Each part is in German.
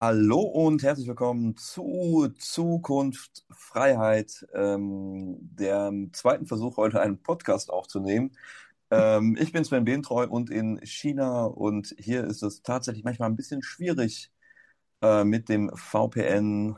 Hallo und herzlich willkommen zu Zukunft Freiheit, dem zweiten Versuch, heute einen Podcast aufzunehmen. Ich bin Sven Bentreu und in China, und hier ist es tatsächlich manchmal ein bisschen schwierig, mit dem VPN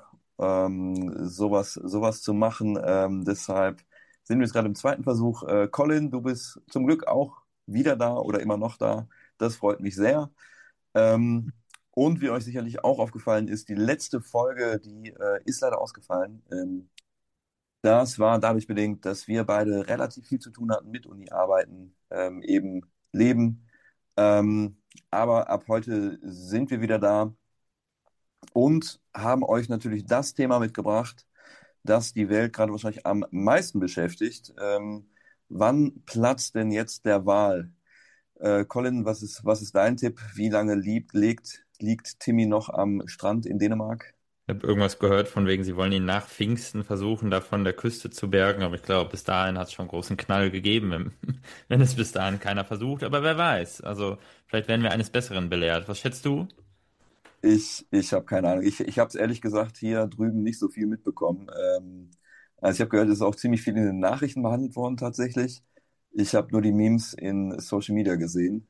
sowas zu machen. Deshalb sind wir jetzt gerade im zweiten Versuch. Colin, du bist zum Glück auch wieder da oder immer noch da. Das freut mich sehr. Ähm, und wie euch sicherlich auch aufgefallen ist, die letzte Folge, die ist leider ausgefallen. Das war dadurch bedingt, dass wir beide relativ viel zu tun hatten mit Uni-Arbeiten, eben Leben. Aber ab heute sind wir wieder da und haben euch natürlich das Thema mitgebracht, das die Welt gerade wahrscheinlich am meisten beschäftigt. Wann platzt denn jetzt der Wal? Colin, was ist dein Tipp? Wie lange liegt Timmy noch am Strand in Dänemark? Ich habe irgendwas gehört von wegen, sie wollen ihn nach Pfingsten versuchen, da von der Küste zu bergen, aber ich glaube, bis dahin hat es schon einen großen Knall gegeben, wenn, wenn es bis dahin keiner versucht. Aber wer weiß, also vielleicht werden wir eines Besseren belehrt. Was schätzt du? Ich habe keine Ahnung. Ich habe es ehrlich gesagt hier drüben nicht so viel mitbekommen. Also ich habe gehört, es ist auch ziemlich viel in den Nachrichten behandelt worden tatsächlich. Ich habe nur die Memes in Social Media gesehen.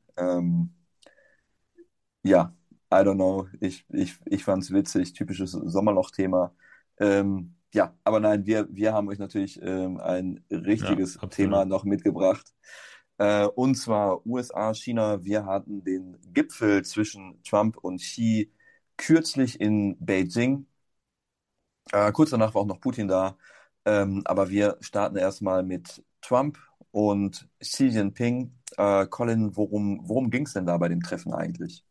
Ja, I don't know. Ich fand es witzig, typisches Sommerloch-Thema. Ja, aber nein, wir haben euch natürlich ein Ja, richtiges Thema absolut. noch mitgebracht. Und zwar USA, China. Wir hatten den Gipfel zwischen Trump und Xi kürzlich in Beijing. Kurz danach war auch noch Putin da. Aber wir starten erstmal mit Trump und Xi Jinping. Colin, worum ging es denn da bei dem Treffen eigentlich?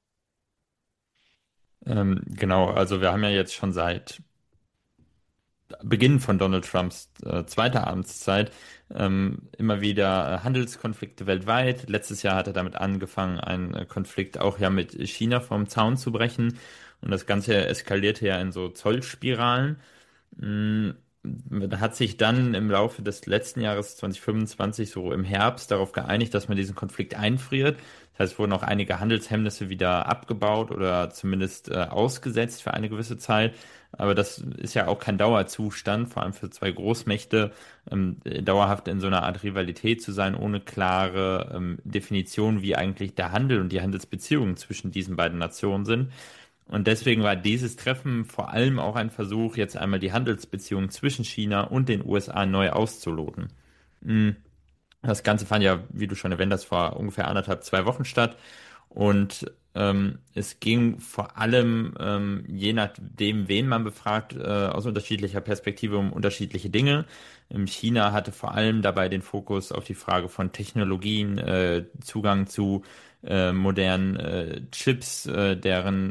Genau, also wir haben ja jetzt schon seit Beginn von Donald Trumps zweiter Amtszeit immer wieder Handelskonflikte weltweit. Letztes Jahr hat er damit angefangen, einen Konflikt auch ja mit China vom Zaun zu brechen. Und das Ganze eskalierte ja in so Zollspiralen. Mm, Da hat sich dann im Laufe des letzten Jahres 2025 so im Herbst darauf geeinigt, dass man diesen Konflikt einfriert. Das heißt, es wurden auch einige Handelshemmnisse wieder abgebaut oder zumindest ausgesetzt für eine gewisse Zeit. Aber das ist ja auch kein Dauerzustand, vor allem für zwei Großmächte, dauerhaft in so einer Art Rivalität zu sein, ohne klare Definition, wie eigentlich der Handel und die Handelsbeziehungen zwischen diesen beiden Nationen sind. Und deswegen war dieses Treffen vor allem auch ein Versuch, jetzt einmal die Handelsbeziehungen zwischen China und den USA neu auszuloten. Mm, Das Ganze fand ja, wie du schon erwähnt hast, vor ungefähr anderthalb, 2 Wochen statt. Und es ging vor allem, je nachdem, wen man befragt, aus unterschiedlicher Perspektive um unterschiedliche Dinge. China hatte vor allem dabei den Fokus auf die Frage von Technologien, Zugang zu modernen Chips, deren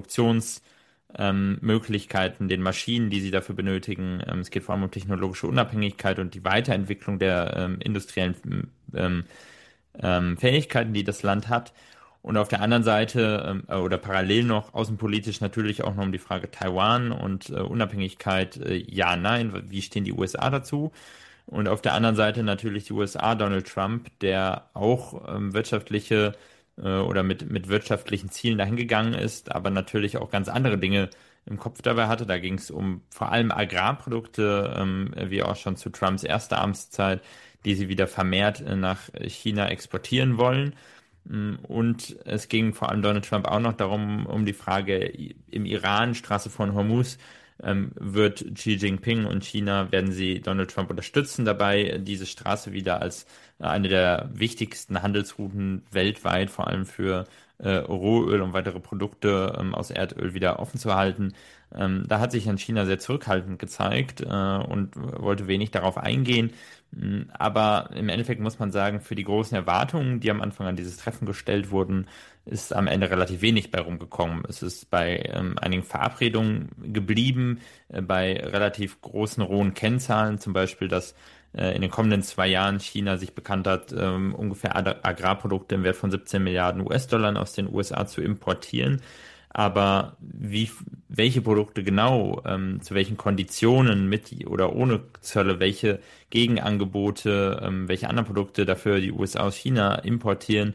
Möglichkeiten, den Maschinen, die sie dafür benötigen. Es geht vor allem um technologische Unabhängigkeit und die Weiterentwicklung der industriellen Fähigkeiten, die das Land hat. Und auf der anderen Seite oder parallel noch außenpolitisch natürlich auch noch um die Frage Taiwan und Unabhängigkeit, ja, nein, wie stehen die USA dazu? Und auf der anderen Seite natürlich die USA, Donald Trump, der auch oder mit wirtschaftlichen Zielen dahingegangen ist, aber natürlich auch ganz andere Dinge im Kopf dabei hatte. Da ging es um vor allem Agrarprodukte, wie auch schon zu Trumps erster Amtszeit, die sie wieder vermehrt nach China exportieren wollen. Und es ging vor allem Donald Trump auch noch darum, um die Frage im Iran, Straße von Hormuz, wird Xi Jinping und China, werden sie Donald Trump unterstützen dabei, diese Straße wieder als eine der wichtigsten Handelsrouten weltweit, vor allem für Rohöl und weitere Produkte aus Erdöl wieder offen zu halten. Da hat sich dann China sehr zurückhaltend gezeigt und wollte wenig darauf eingehen. Aber im Endeffekt muss man sagen, für die großen Erwartungen, die am Anfang an dieses Treffen gestellt wurden, ist am Ende relativ wenig bei rumgekommen. Es ist bei einigen Verabredungen geblieben, bei relativ großen rohen Kennzahlen, zum Beispiel, dass in den kommenden 2 Jahren China sich bekannt hat, ungefähr Agrarprodukte im Wert von 17 Milliarden US-Dollar aus den USA zu importieren. Aber welche Produkte genau, zu welchen Konditionen mit oder ohne Zölle, welche Gegenangebote, welche anderen Produkte dafür die USA aus China importieren,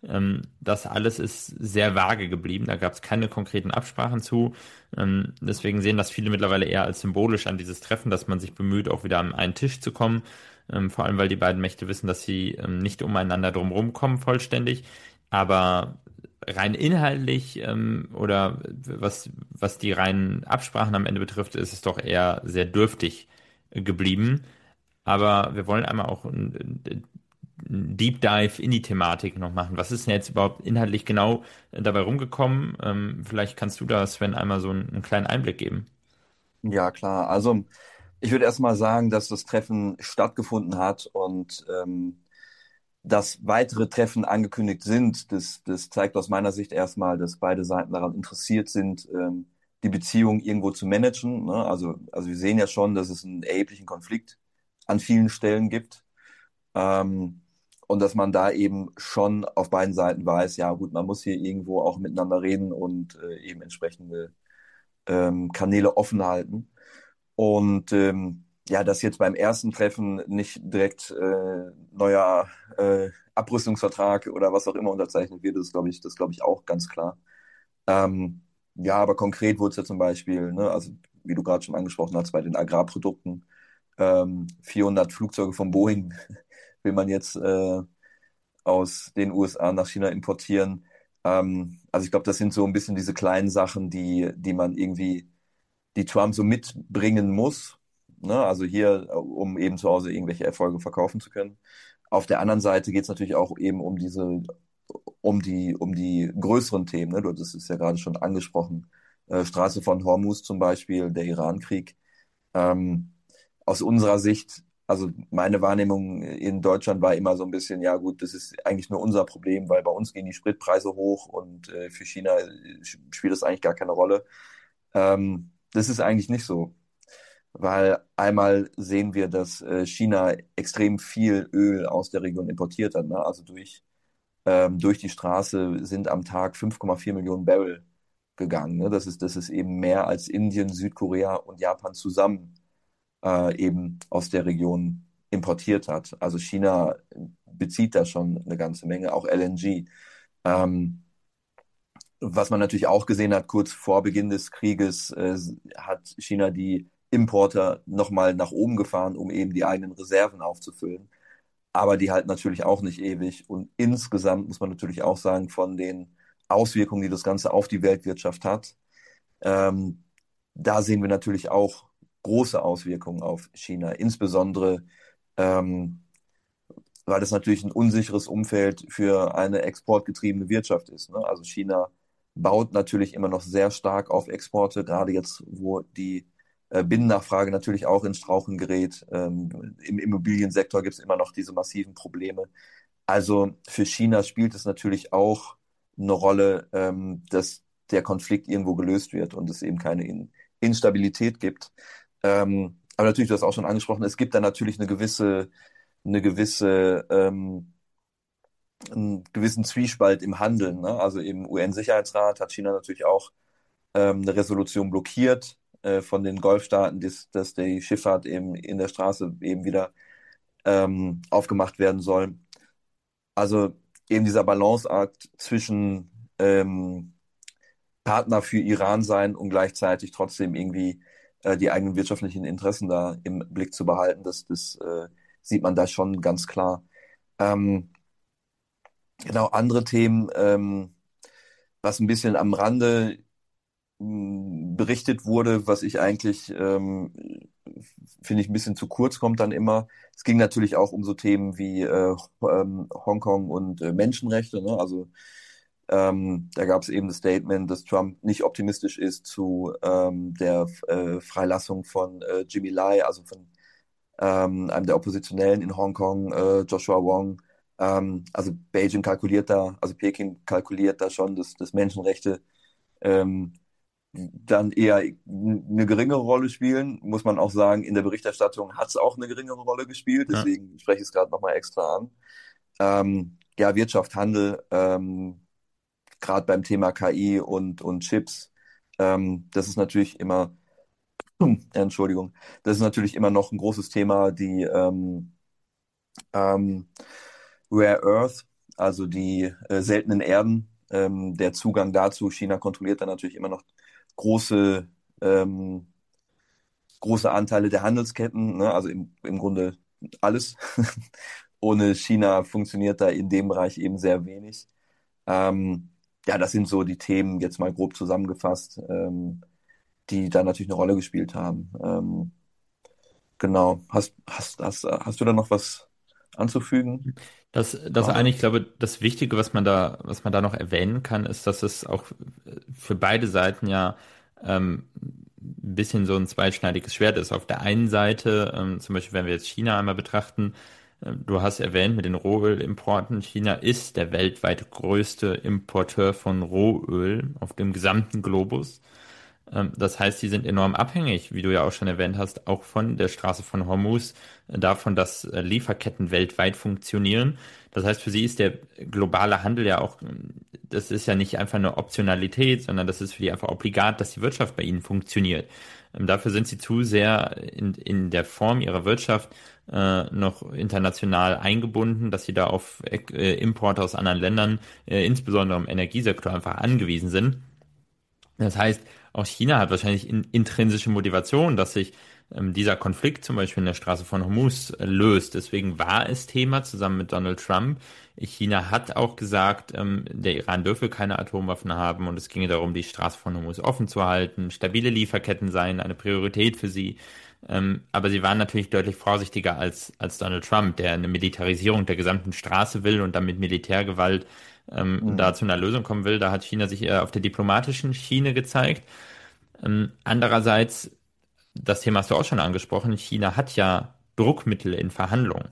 Das alles ist sehr vage geblieben. Da gab es keine konkreten Absprachen zu. Deswegen sehen das viele mittlerweile eher als symbolisch an dieses Treffen, dass man sich bemüht, auch wieder an einen Tisch zu kommen. Vor allem, weil die beiden Mächte wissen, dass sie nicht umeinander drumherum kommen vollständig. Aber rein inhaltlich oder was die reinen Absprachen am Ende betrifft, ist es doch eher sehr dürftig geblieben. Aber wir wollen einmal auch einen Deep Dive in die Thematik noch machen. Was ist denn jetzt überhaupt inhaltlich genau dabei rumgekommen? Vielleicht kannst du da, Sven, einmal so einen kleinen Einblick geben. Ja, klar. Also ich würde erstmal sagen, dass das Treffen stattgefunden hat und dass weitere Treffen angekündigt sind. Das zeigt aus meiner Sicht erstmal, dass beide Seiten daran interessiert sind, die Beziehung irgendwo zu managen. Ne? Also wir sehen ja schon, dass es einen erheblichen Konflikt an vielen Stellen gibt. Ähm, und dass man da eben schon auf beiden Seiten weiß, ja gut, man muss hier irgendwo auch miteinander reden und eben entsprechende Kanäle offen halten. Und ja, dass jetzt beim ersten Treffen nicht direkt neuer Abrüstungsvertrag oder was auch immer unterzeichnet wird, das glaube ich auch ganz klar. Ähm, ja, aber konkret wurde es ja zum Beispiel, ne, also wie du gerade schon angesprochen hast, bei den Agrarprodukten, 400 Flugzeuge von Boeing will man jetzt aus den USA nach China importieren. Also ich glaube, das sind so ein bisschen diese kleinen Sachen, die man irgendwie, die Trump so mitbringen muss. Ne? Also hier, um eben zu Hause irgendwelche Erfolge verkaufen zu können. Auf der anderen Seite geht es natürlich auch eben um um die größeren Themen. Ne? Du hattest es ja gerade schon angesprochen. Straße von Hormuz zum Beispiel, der Iran-Krieg. Ähm, aus unserer Sicht, also meine Wahrnehmung in Deutschland war immer so ein bisschen, ja gut, das ist eigentlich nur unser Problem, weil bei uns gehen die Spritpreise hoch und für China spielt das eigentlich gar keine Rolle. Das ist eigentlich nicht so, weil einmal sehen wir, dass China extrem viel Öl aus der Region importiert hat. Ne? Also durch die Straße sind am Tag 5,4 Millionen Barrel gegangen. Ne? Das ist eben mehr als Indien, Südkorea und Japan zusammen eben aus der Region importiert hat. Also China bezieht da schon eine ganze Menge, auch LNG. Ähm, was man natürlich auch gesehen hat, kurz vor Beginn des Krieges hat China die Importe nochmal nach oben gefahren, um eben die eigenen Reserven aufzufüllen. Aber die halten natürlich auch nicht ewig. Und insgesamt muss man natürlich auch sagen, von den Auswirkungen, die das Ganze auf die Weltwirtschaft hat, ähm, da sehen wir natürlich auch große Auswirkungen auf China, insbesondere ähm, weil es natürlich ein unsicheres Umfeld für eine exportgetriebene Wirtschaft ist. Ne? Also China baut natürlich immer noch sehr stark auf Exporte, gerade jetzt, wo die Binnennachfrage natürlich auch ins Straucheln gerät. Im Immobiliensektor gibt es immer noch diese massiven Probleme. Also für China spielt es natürlich auch eine Rolle, dass der Konflikt irgendwo gelöst wird und es eben keine Instabilität gibt. Aber natürlich, du hast auch schon angesprochen, es gibt da natürlich einen gewissen Zwiespalt im Handeln. Ne? Also im UN-Sicherheitsrat hat China natürlich auch eine Resolution blockiert von den Golfstaaten, dass die Schifffahrt eben in der Straße eben wieder aufgemacht werden soll. Also eben dieser Balanceakt zwischen Partner für Iran sein und gleichzeitig trotzdem irgendwie die eigenen wirtschaftlichen Interessen da im Blick zu behalten, das sieht man da schon ganz klar. Ähm, genau, andere Themen, was ein bisschen am Rande berichtet wurde, was ich eigentlich, finde ich, ein bisschen zu kurz kommt dann immer. Es ging natürlich auch um so Themen wie Hongkong und Menschenrechte. Ne? Also da gab es eben das Statement, dass Trump nicht optimistisch ist zu der Freilassung von Jimmy Lai, also von einem der Oppositionellen in Hongkong, Joshua Wong. Also Peking kalkuliert da schon, dass Menschenrechte ähm, dann eher eine geringere Rolle spielen. Muss man auch sagen, in der Berichterstattung hat es auch eine geringere Rolle gespielt, Ja. deswegen spreche ich es gerade nochmal extra an. Ja, Wirtschaft, Handel, gerade beim Thema KI und Chips, das ist natürlich immer, Entschuldigung, das ist natürlich immer noch ein großes Thema, die ähm, Rare Earth. also die seltenen Erden, der Zugang dazu. China kontrolliert dann natürlich immer noch große, ähm, große Anteile der Handelsketten, ne? Also im Grunde alles. Ohne China funktioniert da in dem Bereich eben sehr wenig. Ähm, ja, das sind so die Themen, jetzt mal grob zusammengefasst, die da natürlich eine Rolle gespielt haben. Genau. Hast du da noch was anzufügen? Das eine, Gerade? ich glaube, das Wichtige, was man da noch erwähnen kann, ist, dass es auch für beide Seiten ja ein bisschen so ein zweischneidiges Schwert ist. Auf der einen Seite, zum Beispiel, wenn wir jetzt China einmal betrachten, du hast erwähnt mit den Rohölimporten, China ist der weltweit größte Importeur von Rohöl auf dem gesamten Globus. Das heißt, die sind enorm abhängig, wie du ja auch schon erwähnt hast, auch von der Straße von Hormuz, davon, dass Lieferketten weltweit funktionieren. Das heißt, für sie ist der globale Handel ja auch, das ist ja nicht einfach eine Optionalität, sondern das ist für die einfach obligat, dass die Wirtschaft bei ihnen funktioniert. Dafür sind sie zu sehr in der Form ihrer Wirtschaft noch international eingebunden, dass sie da auf Importe aus anderen Ländern, insbesondere im Energiesektor, einfach angewiesen sind. Das heißt, auch China hat wahrscheinlich intrinsische Motivation, dass sich dieser Konflikt zum Beispiel in der Straße von Hormuz löst. Deswegen war es Thema zusammen mit Donald Trump. China hat auch gesagt, der Iran dürfe keine Atomwaffen haben und es ginge darum, die Straße von Hormuz offen zu halten. Stabile Lieferketten seien eine Priorität für sie. Aber sie waren natürlich deutlich vorsichtiger als Donald Trump, der eine Militarisierung der gesamten Straße will und damit Militärgewalt Hm. da zu einer Lösung kommen will. Da hat China sich eher auf der diplomatischen Schiene gezeigt. Andererseits, das Thema hast du auch schon angesprochen, China hat ja Druckmittel in Verhandlungen.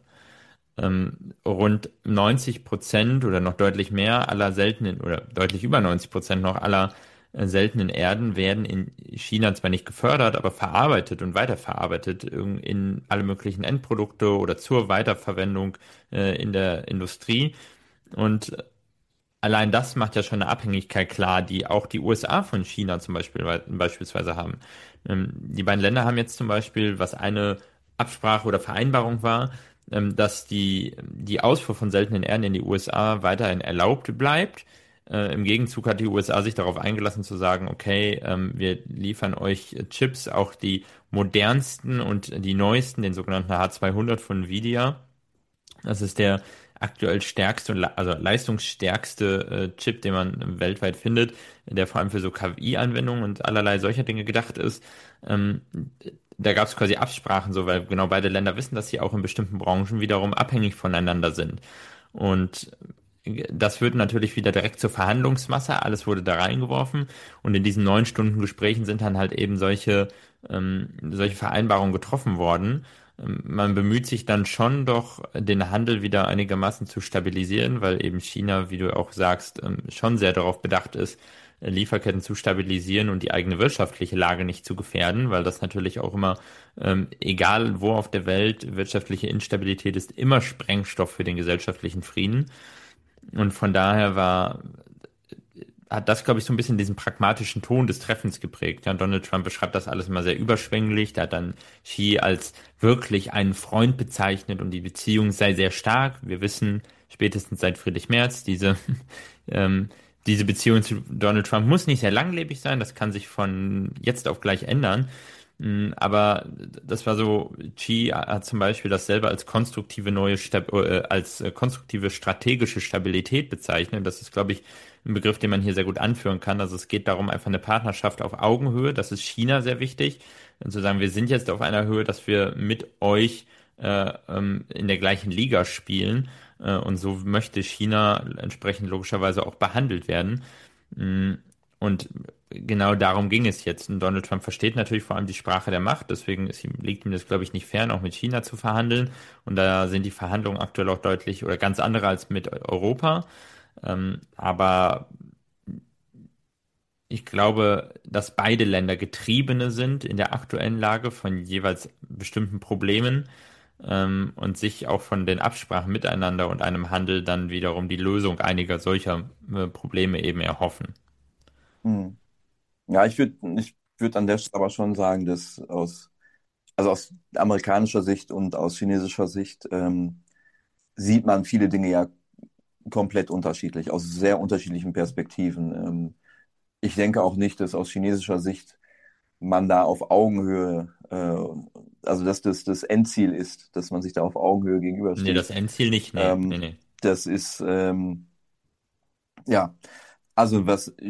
Rund 90% oder noch deutlich mehr aller seltenen oder deutlich über 90% noch aller seltenen Erden werden in China zwar nicht gefördert, aber verarbeitet und weiterverarbeitet in alle möglichen Endprodukte oder zur Weiterverwendung in der Industrie. Und allein das macht ja schon eine Abhängigkeit klar, die auch die USA von China zum Beispiel beispielsweise haben. Die beiden Länder haben jetzt zum Beispiel, was eine Absprache oder Vereinbarung war, dass die Ausfuhr von seltenen Erden in die USA weiterhin erlaubt bleibt. Im Gegenzug hat die USA sich darauf eingelassen zu sagen, okay, wir liefern euch Chips, auch die modernsten und die neuesten, den sogenannten H200 von Nvidia. Das ist der aktuell stärkste, also leistungsstärkste Chip, den man weltweit findet, der vor allem für so KI-Anwendungen und allerlei solcher Dinge gedacht ist. Ähm, Da gab es quasi Absprachen, so, weil genau beide Länder wissen, dass sie auch in bestimmten Branchen wiederum abhängig voneinander sind. Und das führt natürlich wieder direkt zur Verhandlungsmasse. Alles wurde da reingeworfen. Und in diesen 9 Stunden Gesprächen sind dann halt eben solche Vereinbarungen getroffen worden. Man bemüht sich dann schon doch, den Handel wieder einigermaßen zu stabilisieren, weil eben China, wie du auch sagst, schon sehr darauf bedacht ist, Lieferketten zu stabilisieren und die eigene wirtschaftliche Lage nicht zu gefährden, weil das natürlich auch immer, egal wo auf der Welt, wirtschaftliche Instabilität ist immer Sprengstoff für den gesellschaftlichen Frieden. Und von daher hat das, glaube ich, so ein bisschen diesen pragmatischen Ton des Treffens geprägt. Ja, Donald Trump beschreibt das alles immer sehr überschwänglich. Der hat dann Xi als wirklich einen Freund bezeichnet und die Beziehung sei sehr stark. Wir wissen spätestens seit Friedrich Merz, ähm, diese Beziehung zu Donald Trump muss nicht sehr langlebig sein. Das kann sich von jetzt auf gleich ändern. Aber das war so, Xi hat zum Beispiel das selber als konstruktive konstruktive strategische Stabilität bezeichnet. Das ist, glaube ich, ein Begriff, den man hier sehr gut anführen kann. Also es geht darum, einfach eine Partnerschaft auf Augenhöhe. Das ist China sehr wichtig. Und zu sagen, wir sind jetzt auf einer Höhe, dass wir mit euch in der gleichen Liga spielen. Und so möchte China entsprechend logischerweise auch behandelt werden. Mm, Und genau darum ging es jetzt. Und Donald Trump versteht natürlich vor allem die Sprache der Macht, deswegen liegt ihm das, glaube ich, nicht fern, auch mit China zu verhandeln. Und da sind die Verhandlungen aktuell auch deutlich oder ganz andere als mit Europa. Aber ich glaube, dass beide Länder Getriebene sind in der aktuellen Lage von jeweils bestimmten Problemen, und sich auch von den Absprachen miteinander und einem Handel dann wiederum die Lösung einiger solcher Probleme eben erhoffen. Hm. Ja, ich würd an der Stelle aber schon sagen, dass also aus amerikanischer Sicht und aus chinesischer Sicht sieht man viele Dinge ja komplett unterschiedlich, aus sehr unterschiedlichen Perspektiven. Ich denke auch nicht, dass aus chinesischer Sicht man da auf Augenhöhe, also dass das Endziel ist, dass man sich da auf Augenhöhe Nee, das gegenübersteht. Endziel nicht, nee, nee, Ähm, nee. Das ist, ja, also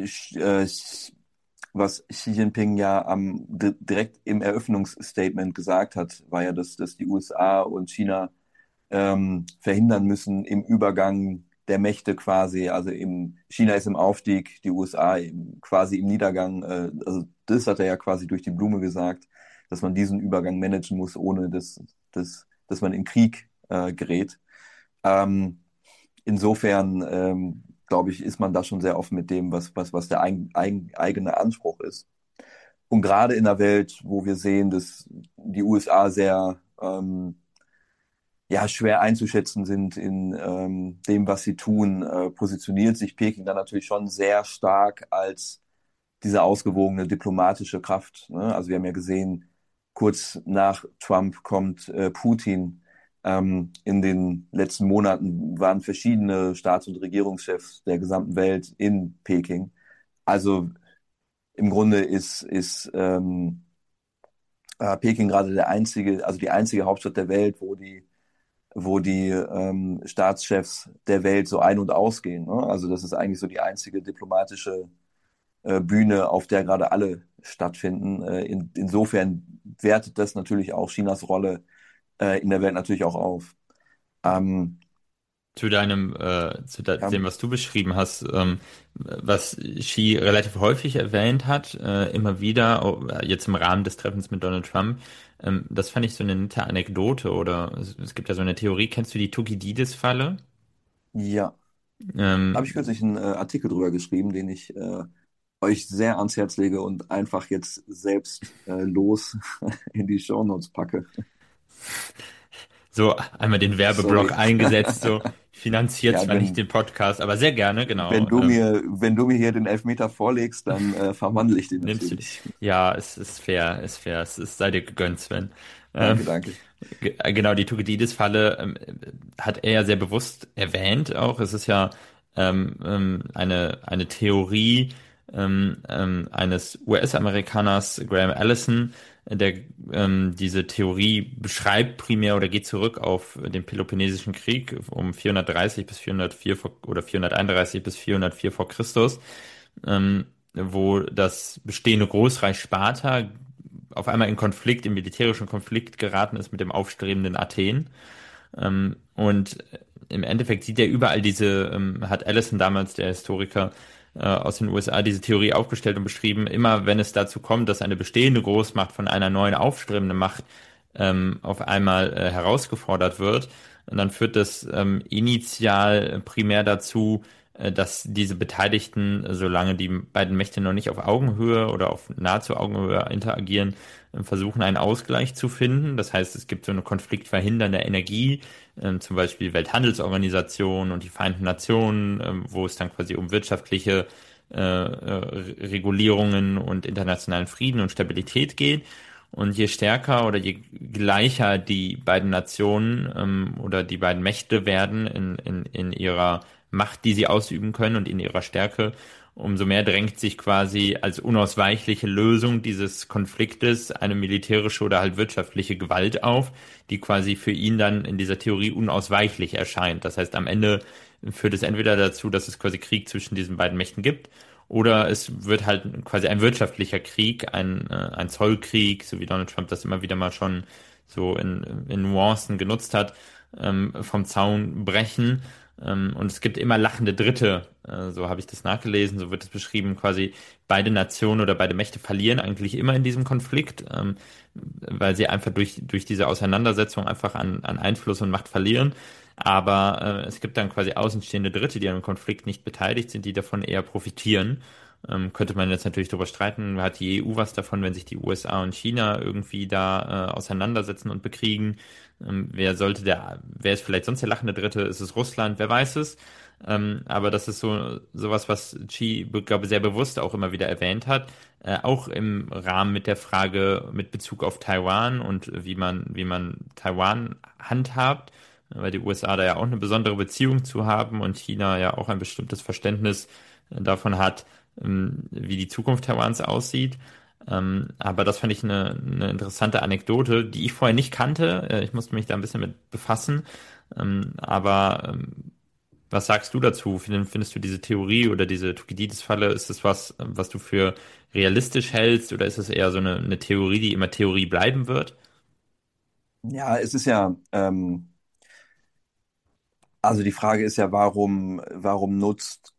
was Xi Jinping ja direkt im Eröffnungsstatement gesagt hat, war ja, dass die USA und China verhindern müssen im Übergang der Mächte quasi. Also China ist im Aufstieg, die USA quasi im Niedergang. Also das hat er ja quasi durch die Blume gesagt, dass man diesen Übergang managen muss, ohne dass man in Krieg gerät. Ähm, Insofern glaube ich, ist man da schon sehr offen mit dem, was der eigene Anspruch ist. Und gerade in einer Welt, wo wir sehen, dass die USA sehr ja, schwer einzuschätzen sind in dem, was sie tun, positioniert sich Peking dann natürlich schon sehr stark als diese ausgewogene diplomatische Kraft. Ne? Also wir haben ja gesehen, kurz nach Trump kommt Putin. In den letzten Monaten waren verschiedene Staats- und Regierungschefs der gesamten Welt in Peking. Also im Grunde ist Peking gerade also die einzige Hauptstadt der Welt, wo die Staatschefs der Welt so ein- und ausgehen. Ne? Also das ist eigentlich so die einzige diplomatische Bühne, auf der gerade alle stattfinden. Insofern wertet das natürlich auch Chinas Rolle in der Welt natürlich auch auf. Ähm, ja, Dem, was du beschrieben hast, was Xi relativ häufig erwähnt hat, immer wieder, jetzt im Rahmen des Treffens mit Donald Trump, das fand ich so eine nette Anekdote oder es gibt ja so eine Theorie, kennst du die Thukydides-Falle? ja, habe ich Ähm, kürzlich einen Artikel drüber geschrieben, den ich euch sehr ans Herz lege und einfach jetzt selbst los in die Shownotes packe. so einmal den Werbeblock Sorry. eingesetzt, so finanziert Ja, zwar nicht den Podcast, aber sehr gerne, genau. wenn du mir hier den Elfmeter vorlegst, dann verwandle ich den Nimmst du, natürlich. ja, es ist fair, ist fair, sei dir gegönnt, Sven. Ähm, Danke, danke. genau, die Thukydides-Falle hat er ja sehr bewusst erwähnt auch. Es ist ja eine Theorie eines US-Amerikaners, Graham Allison, der diese Theorie beschreibt primär oder geht zurück auf den Peloponnesischen Krieg um 430 bis 404 oder 431 bis 404 vor Christus, wo das bestehende Großreich Sparta auf einmal in Konflikt, in militärischen Konflikt geraten ist mit dem aufstrebenden Athen. Und im Endeffekt sieht er überall hat Allison damals, der Historiker aus den USA, diese Theorie aufgestellt und beschrieben, immer wenn es dazu kommt, dass eine bestehende Großmacht von einer neuen aufstrebenden Macht auf einmal herausgefordert wird, und dann führt das initial primär dazu, dass diese Beteiligten, solange die beiden Mächte noch nicht auf Augenhöhe oder auf nahezu Augenhöhe interagieren, versuchen einen Ausgleich zu finden. Das heißt, es gibt so eine konfliktverhindernde Energie, zum Beispiel die Welthandelsorganisation und die Vereinten Nationen, wo es dann quasi um wirtschaftliche Regulierungen und internationalen Frieden und Stabilität geht. Und je stärker oder je gleicher die beiden Nationen oder die beiden Mächte werden in ihrer Macht, die sie ausüben können und in ihrer Stärke, umso mehr drängt sich quasi als unausweichliche Lösung dieses Konfliktes eine militärische oder halt wirtschaftliche Gewalt auf, die quasi für ihn dann in dieser Theorie unausweichlich erscheint. Das heißt, am Ende führt es entweder dazu, dass es quasi Krieg zwischen diesen beiden Mächten gibt, oder es wird halt quasi ein wirtschaftlicher Krieg, ein Zollkrieg, so wie Donald Trump das immer wieder mal schon so in Nuancen genutzt hat, vom Zaun brechen. Und es gibt immer lachende Dritte, so habe ich das nachgelesen, so wird es beschrieben, quasi beide Nationen oder beide Mächte verlieren eigentlich immer in diesem Konflikt, weil sie einfach durch diese Auseinandersetzung einfach an Einfluss und Macht verlieren. Aber es gibt dann quasi außenstehende Dritte, die am Konflikt nicht beteiligt sind, die davon eher profitieren. Könnte man jetzt natürlich darüber streiten, hat die EU was davon, wenn sich die USA und China irgendwie da auseinandersetzen und bekriegen? Wer ist vielleicht sonst der lachende Dritte? Ist es Russland? Wer weiß es? Aber das ist sowas, was Xi, glaube sehr bewusst auch immer wieder erwähnt hat, auch im Rahmen mit der Frage mit Bezug auf Taiwan und wie man Taiwan handhabt, weil die USA da ja auch eine besondere Beziehung zu haben und China ja auch ein bestimmtes Verständnis davon hat, wie die Zukunft Taiwans aussieht. Aber das fand ich eine interessante Anekdote, die ich vorher nicht kannte. Ich musste mich da ein bisschen mit befassen. Aber was sagst du dazu? Findest du diese Theorie oder diese Thukydides-Falle, ist das was du für realistisch hältst, oder ist es eher so eine Theorie, die immer Theorie bleiben wird? Ja, es ist ja, also die Frage ist ja, warum nutzt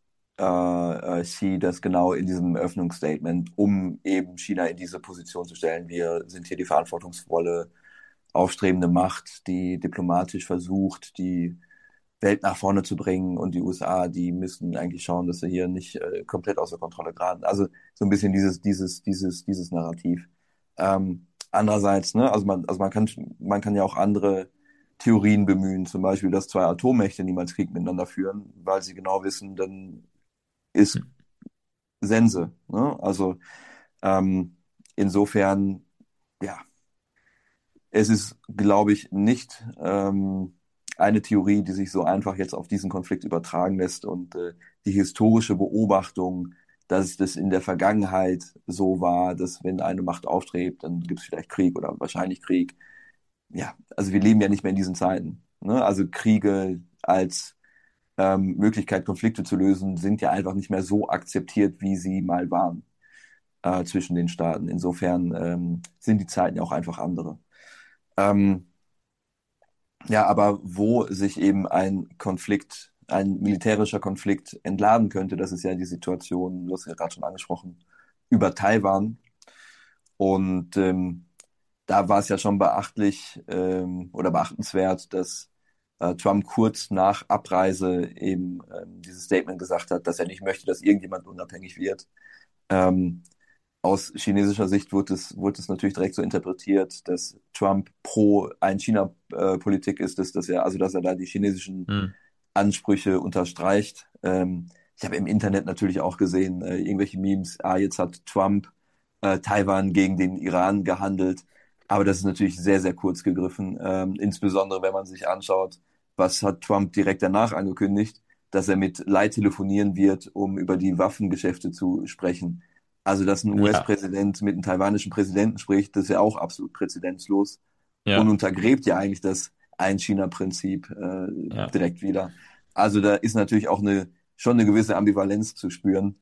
Xi das genau in diesem Eröffnungsstatement, um eben China in diese Position zu stellen? Wir sind hier die verantwortungsvolle, aufstrebende Macht, die diplomatisch versucht, die Welt nach vorne zu bringen, und die USA, die müssen eigentlich schauen, dass sie hier nicht komplett außer Kontrolle geraten. Also so ein bisschen dieses Narrativ. Andererseits, ne, man kann ja auch andere Theorien bemühen, zum Beispiel, dass zwei Atommächte niemals Krieg miteinander führen, weil sie genau wissen, dann ist Sense. Ne? Also ähm, insofern, ja, es ist, glaube ich, nicht eine Theorie, die sich so einfach jetzt auf diesen Konflikt übertragen lässt, und die historische Beobachtung, dass das in der Vergangenheit so war, dass wenn eine Macht aufstrebt, dann gibt es vielleicht Krieg oder wahrscheinlich Krieg. Ja, also wir leben ja nicht mehr in diesen Zeiten. Ne? Also Kriege als Möglichkeit, Konflikte zu lösen, sind ja einfach nicht mehr so akzeptiert, wie sie mal waren zwischen den Staaten. Insofern sind die Zeiten ja auch einfach andere. Ähm, ja, aber wo sich eben ein militärischer Konflikt entladen könnte, das ist ja die Situation, du hast ja gerade schon angesprochen, über Taiwan. Und da war es ja schon beachtlich oder beachtenswert, dass Trump kurz nach Abreise eben dieses Statement gesagt hat, dass er nicht möchte, dass irgendjemand unabhängig wird. Ähm, aus chinesischer Sicht wurde es natürlich direkt so interpretiert, dass Trump pro Ein-China-Politik ist, dass er da die chinesischen Hm. Ansprüche unterstreicht. Ich habe im Internet natürlich auch gesehen, irgendwelche Memes, jetzt hat Trump Taiwan gegen den Iran gehandelt. Aber das ist natürlich sehr, sehr kurz gegriffen. Insbesondere wenn man sich anschaut, was hat Trump direkt danach angekündigt, dass er mit Lai telefonieren wird, um über die Waffengeschäfte zu sprechen. Also, dass ein Ja, US-Präsident mit einem taiwanischen Präsidenten spricht, das ist ja auch absolut präzedenzlos und ja, untergräbt ja eigentlich das Ein-China-Prinzip ja. direkt wieder. Also da ist natürlich auch schon eine gewisse Ambivalenz zu spüren.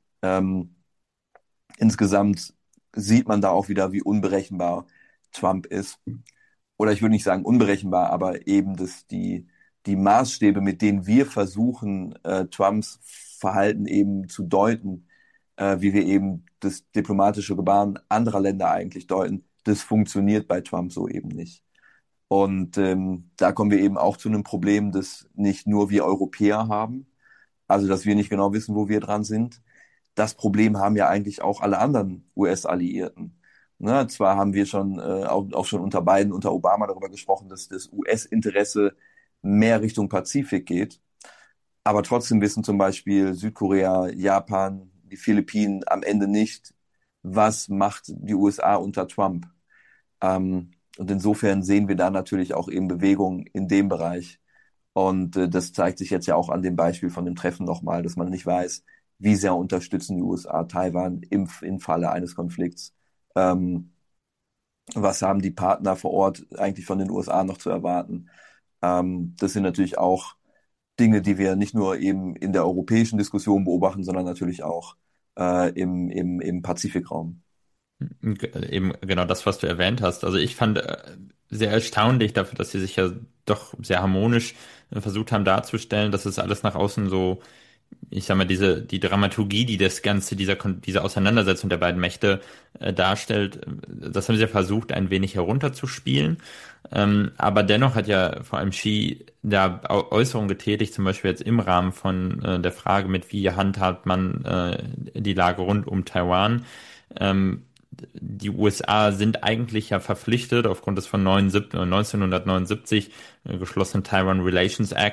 Insgesamt sieht man da auch wieder, wie unberechenbar Trump ist. Oder ich würde nicht sagen unberechenbar, aber eben, dass die Maßstäbe, mit denen wir versuchen, Trumps Verhalten eben zu deuten, wie wir eben das diplomatische Gebaren anderer Länder eigentlich deuten, das funktioniert bei Trump so eben nicht. Und da kommen wir eben auch zu einem Problem, das nicht nur wir Europäer haben, also dass wir nicht genau wissen, wo wir dran sind. Das Problem haben ja eigentlich auch alle anderen US-Alliierten. Ne, zwar haben wir schon auch schon unter Biden, unter Obama darüber gesprochen, dass das US-Interesse mehr Richtung Pazifik geht, aber trotzdem wissen zum Beispiel Südkorea, Japan, die Philippinen am Ende nicht, was macht die USA unter Trump. Und insofern sehen wir da natürlich auch eben Bewegungen in dem Bereich. Und das zeigt sich jetzt ja auch an dem Beispiel von dem Treffen nochmal, dass man nicht weiß, wie sehr unterstützen die USA Taiwan im Falle eines Konflikts. Ähm, was haben die Partner vor Ort eigentlich von den USA noch zu erwarten? Das sind natürlich auch Dinge, die wir nicht nur eben in der europäischen Diskussion beobachten, sondern natürlich auch im Pazifikraum. Eben genau das, was du erwähnt hast. Also ich fand sehr erstaunlich dafür, dass sie sich ja doch sehr harmonisch versucht haben darzustellen, dass es alles nach außen so, ich sag mal, die Dramaturgie, die das Ganze, diese Auseinandersetzung der beiden Mächte darstellt, das haben sie ja versucht, ein wenig herunterzuspielen. Aber dennoch hat ja vor allem Xi da Äußerungen getätigt, zum Beispiel jetzt im Rahmen von der Frage mit, wie handhabt man die Lage rund um Taiwan. Die USA sind eigentlich ja verpflichtet, aufgrund des von 1979 geschlossenen Taiwan Relations Act,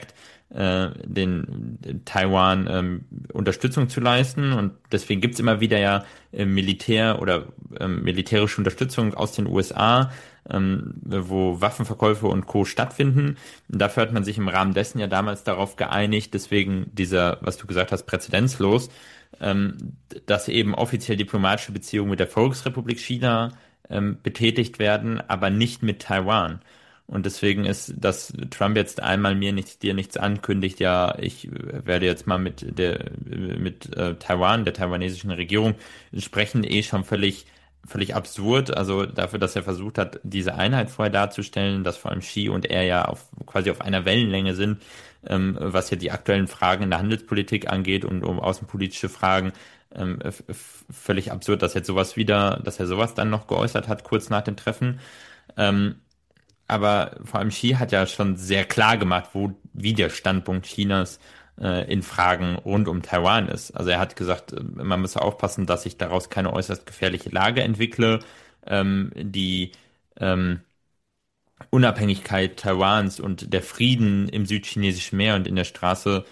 den Taiwan Unterstützung zu leisten. Und deswegen gibt's immer wieder ja Militär oder militärische Unterstützung aus den USA, wo Waffenverkäufe und Co. stattfinden. Und dafür hat man sich im Rahmen dessen ja damals darauf geeinigt, deswegen dieser, was du gesagt hast, präzedenzlos, dass eben offiziell diplomatische Beziehungen mit der Volksrepublik China betätigt werden, aber nicht mit Taiwan. Und deswegen ist, dass Trump jetzt einmal dir nichts ankündigt, ja, ich werde jetzt mal mit Taiwan, der taiwanesischen Regierung sprechen, schon völlig absurd. Also dafür, dass er versucht hat, diese Einheit vorher darzustellen, dass vor allem Xi und er ja quasi auf einer Wellenlänge sind, was ja die aktuellen Fragen in der Handelspolitik angeht und um außenpolitische Fragen. Völlig absurd, dass dass er sowas dann noch geäußert hat, kurz nach dem Treffen. Ähm, aber vor allem Xi hat ja schon sehr klar gemacht, wie der Standpunkt Chinas in Fragen rund um Taiwan ist. Also er hat gesagt, man müsse aufpassen, dass sich daraus keine äußerst gefährliche Lage entwickle. Die Unabhängigkeit Taiwans und der Frieden im südchinesischen Meer und in der Straße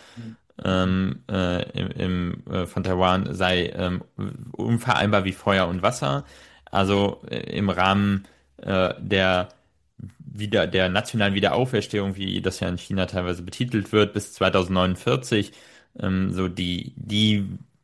von Taiwan sei unvereinbar wie Feuer und Wasser. Also im Rahmen der der nationalen Wiederauferstehung, wie das ja in China teilweise betitelt wird, bis 2049, so die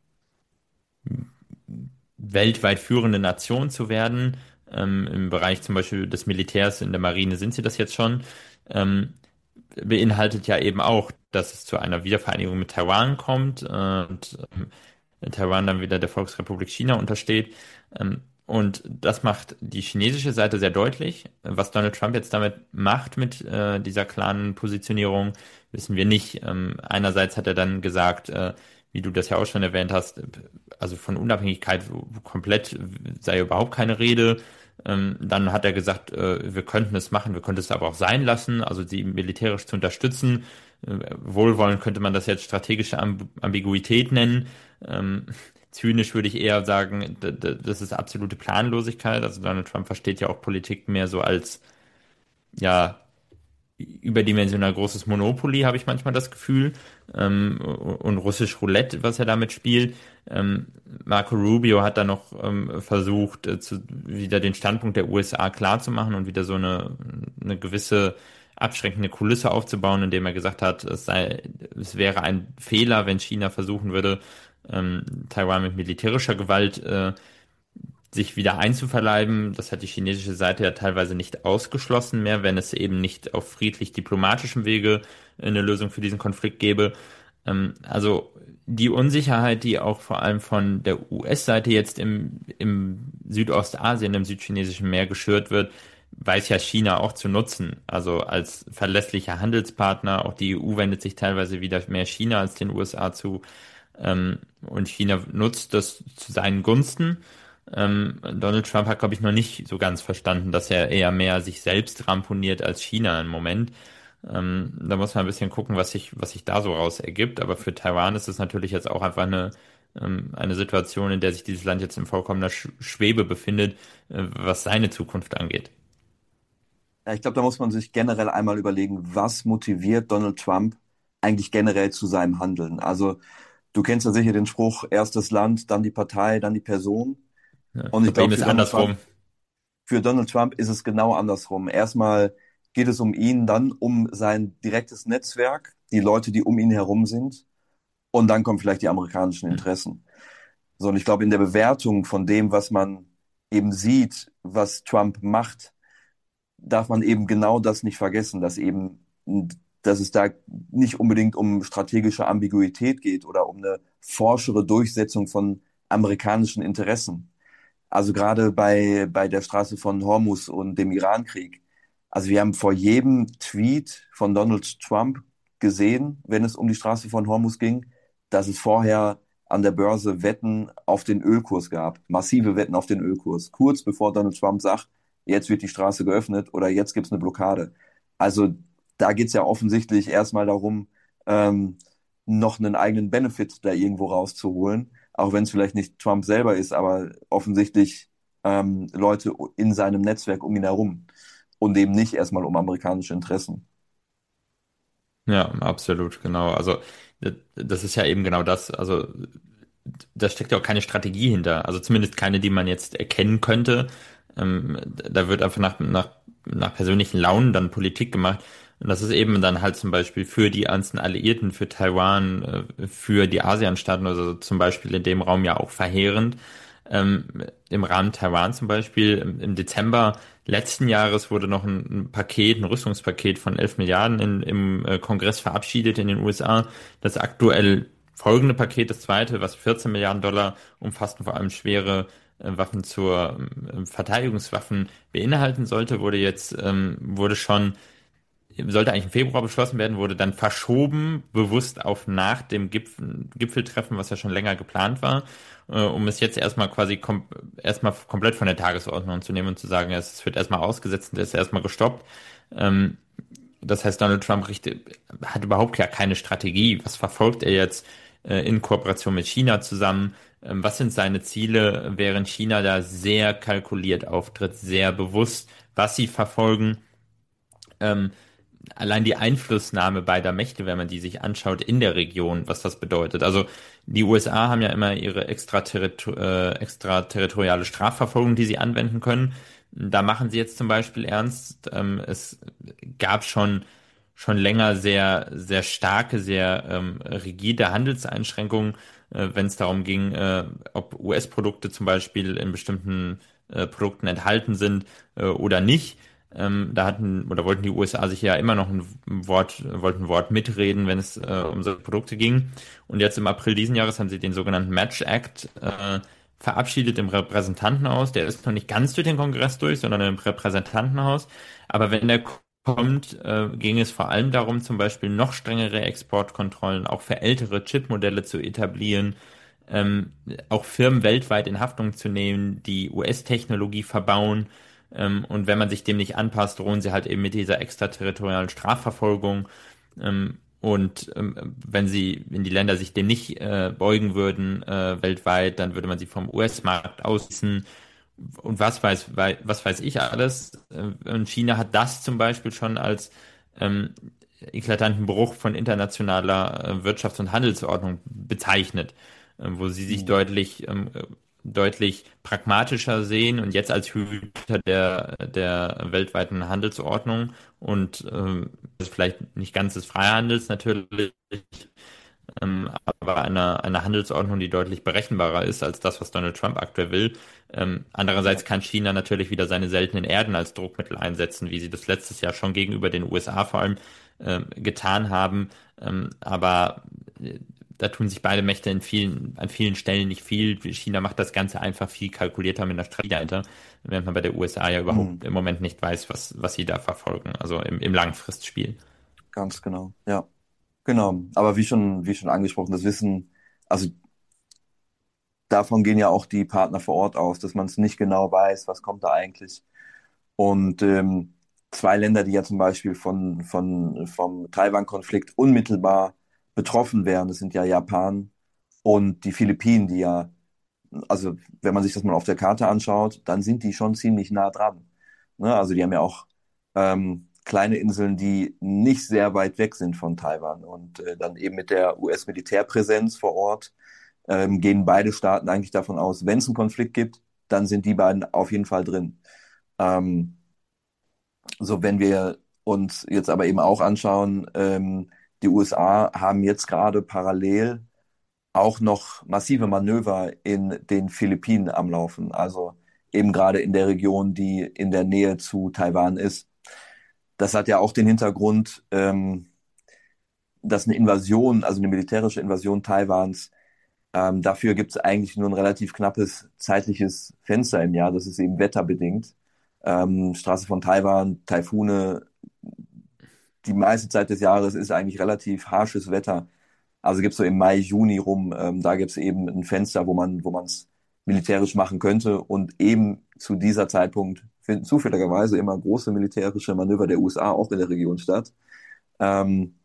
weltweit führende Nation zu werden. Im Bereich zum Beispiel des Militärs, in der Marine sind sie das jetzt schon. Ähm, Beinhaltet ja eben auch, dass es zu einer Wiedervereinigung mit Taiwan kommt und Taiwan dann wieder der Volksrepublik China untersteht. Und das macht die chinesische Seite sehr deutlich. Was Donald Trump jetzt damit macht mit dieser klaren Positionierung, wissen wir nicht. Einerseits hat er dann gesagt, wie du das ja auch schon erwähnt hast, also von Unabhängigkeit komplett sei überhaupt keine Rede. Dann hat er gesagt, wir könnten es machen, wir könnten es aber auch sein lassen, also sie militärisch zu unterstützen. Wohlwollend könnte man das jetzt strategische Ambiguität nennen. Zynisch würde ich eher sagen, das ist absolute Planlosigkeit. Also Donald Trump versteht ja auch Politik mehr so als, ja, überdimensional großes Monopoly, habe ich manchmal das Gefühl. Und russisch Roulette, was er damit spielt. Marco Rubio hat da noch versucht, wieder den Standpunkt der USA klarzumachen und wieder so eine gewisse abschreckende Kulisse aufzubauen, indem er gesagt hat, es wäre ein Fehler, wenn China versuchen würde, Taiwan mit militärischer Gewalt sich wieder einzuverleiben. Das hat die chinesische Seite ja teilweise nicht ausgeschlossen mehr, wenn es eben nicht auf friedlich-diplomatischem Wege eine Lösung für diesen Konflikt gäbe. Also die Unsicherheit, die auch vor allem von der US-Seite jetzt im Südostasien, im südchinesischen Meer geschürt wird, weiß ja China auch zu nutzen. Also als verlässlicher Handelspartner. Auch die EU wendet sich teilweise wieder mehr China als den USA zu. Und China nutzt das zu seinen Gunsten. Donald Trump hat, glaube ich, noch nicht so ganz verstanden, dass er eher mehr sich selbst ramponiert als China im Moment. Da muss man ein bisschen gucken, was sich da so raus ergibt. Aber für Taiwan ist es natürlich jetzt auch einfach eine Situation, in der sich dieses Land jetzt in vollkommener Schwebe befindet, was seine Zukunft angeht. Ja, ich glaube, da muss man sich generell einmal überlegen, was motiviert Donald Trump eigentlich generell zu seinem Handeln. Also du kennst ja sicher den Spruch, erst das Land, dann die Partei, dann die Person. Ja, ich Und ich glaube, bei ihm glaube, ist andersrum. für Donald Trump ist es genau andersrum. Erstmal geht es um ihn, dann um sein direktes Netzwerk, die Leute, die um ihn herum sind. Und dann kommen vielleicht die amerikanischen Hm. Interessen. So, und ich glaube, in der Bewertung von dem, was man eben sieht, was Trump macht, darf man eben genau das nicht vergessen, dass es da nicht unbedingt um strategische Ambiguität geht oder um eine forschere Durchsetzung von amerikanischen Interessen. Also gerade bei der Straße von Hormuz und dem Irankrieg. Also wir haben vor jedem Tweet von Donald Trump gesehen, wenn es um die Straße von Hormuz ging, dass es vorher an der Börse Wetten auf den Ölkurs gab, massive Wetten auf den Ölkurs, kurz bevor Donald Trump sagt, jetzt wird die Straße geöffnet oder jetzt gibt es eine Blockade. Also da geht es ja offensichtlich erstmal darum, ähm, noch einen eigenen Benefit da irgendwo rauszuholen, auch wenn es vielleicht nicht Trump selber ist, aber offensichtlich Leute in seinem Netzwerk um ihn herum und eben nicht erstmal um amerikanische Interessen. Ja, absolut, genau. Also das ist ja eben genau das. Also da steckt ja auch keine Strategie hinter. Also zumindest keine, die man jetzt erkennen könnte. Da wird einfach nach persönlichen Launen dann Politik gemacht. Und das ist eben dann halt zum Beispiel für die ganzen Alliierten, für Taiwan, für die ASEAN-Staaten, also zum Beispiel in dem Raum ja auch verheerend. Im Rahmen Taiwan zum Beispiel, im Dezember letzten Jahres wurde noch ein Rüstungspaket von 11 Milliarden im Kongress verabschiedet in den USA. Das aktuell folgende Paket, das zweite, was 14 Milliarden Dollar umfasst und vor allem schwere Waffen zur Verteidigungswaffen beinhalten sollte, sollte eigentlich im Februar beschlossen werden, wurde dann verschoben, bewusst auf nach dem Gipfeltreffen, was ja schon länger geplant war, um es jetzt erstmal komplett von der Tagesordnung zu nehmen und zu sagen, es wird erstmal ausgesetzt und es ist erstmal gestoppt. Ähm, Das heißt, Donald Trump hat überhaupt ja keine Strategie. Was verfolgt er jetzt in Kooperation mit China zusammen? Was sind seine Ziele, während China da sehr kalkuliert auftritt, sehr bewusst, was sie verfolgen? Ähm, Allein die Einflussnahme beider Mächte, wenn man die sich anschaut in der Region, was das bedeutet. Also die USA haben ja immer ihre extraterritoriale Strafverfolgung, die sie anwenden können. Da machen sie jetzt zum Beispiel ernst. Es gab schon länger sehr, sehr starke, sehr rigide Handelseinschränkungen, wenn es darum ging, ob US-Produkte zum Beispiel in bestimmten Produkten enthalten sind oder nicht. Da hatten oder wollten die USA sich ja immer noch wollten ein Wort mitreden, wenn es um solche Produkte ging. Und jetzt im April diesen Jahres haben sie den sogenannten Match Act verabschiedet im Repräsentantenhaus. Der ist noch nicht ganz durch den Kongress durch, sondern im Repräsentantenhaus. Aber wenn der kommt, ging es vor allem darum, zum Beispiel noch strengere Exportkontrollen auch für ältere Chipmodelle zu etablieren, ähm, auch Firmen weltweit in Haftung zu nehmen, die US-Technologie verbauen. Und wenn man sich dem nicht anpasst, drohen sie halt eben mit dieser extraterritorialen Strafverfolgung. Wenn die Länder sich dem nicht beugen würden weltweit, dann würde man sie vom US-Markt ausschließen. Und was weiß ich alles. Und China hat das zum Beispiel schon als ähm, eklatanten Bruch von internationaler Wirtschafts- und Handelsordnung bezeichnet, wo sie sich Mhm. deutlich pragmatischer sehen und jetzt als Hüter der weltweiten Handelsordnung und das ist vielleicht nicht ganz des Freihandels natürlich, aber einer Handelsordnung, die deutlich berechenbarer ist als das, was Donald Trump aktuell will. Ja, Andererseits kann China natürlich wieder seine seltenen Erden als Druckmittel einsetzen, wie sie das letztes Jahr schon gegenüber den USA vor allem getan haben. Aber da tun sich beide Mächte an vielen Stellen nicht viel. China macht das Ganze einfach viel kalkulierter mit einer Strategie dahinter, während man bei der USA ja mhm. überhaupt im Moment nicht weiß, was sie da verfolgen, also im Langfristspiel. Ganz genau. Ja, genau. Aber wie schon angesprochen, das Wissen, also davon gehen ja auch die Partner vor Ort aus, dass man es nicht genau weiß, was kommt da eigentlich. Und zwei Länder, die ja zum Beispiel vom Taiwan-Konflikt unmittelbar betroffen wären, das sind ja Japan und die Philippinen, die ja, also wenn man sich das mal auf der Karte anschaut, dann sind die schon ziemlich nah dran. Ne? Also die haben ja auch kleine Inseln, die nicht sehr weit weg sind von Taiwan. Und dann eben mit der US-Militärpräsenz vor Ort gehen beide Staaten eigentlich davon aus, wenn es einen Konflikt gibt, dann sind die beiden auf jeden Fall drin. Ähm, so, wenn wir uns jetzt aber eben auch anschauen, die USA haben jetzt gerade parallel auch noch massive Manöver in den Philippinen am Laufen. Also eben gerade in der Region, die in der Nähe zu Taiwan ist. Das hat ja auch den Hintergrund, dass eine Invasion, also eine militärische Invasion Taiwans, dafür gibt es eigentlich nur ein relativ knappes zeitliches Fenster im Jahr. Das ist eben wetterbedingt. Straße von Taiwan, Taifune, die meiste Zeit des Jahres ist eigentlich relativ harsches Wetter. Also gibt es so im Mai, Juni rum, da gibt es eben ein Fenster, wo man es militärisch machen könnte. Und eben zu dieser Zeitpunkt finden zufälligerweise immer große militärische Manöver der USA auch in der Region statt. Ähm,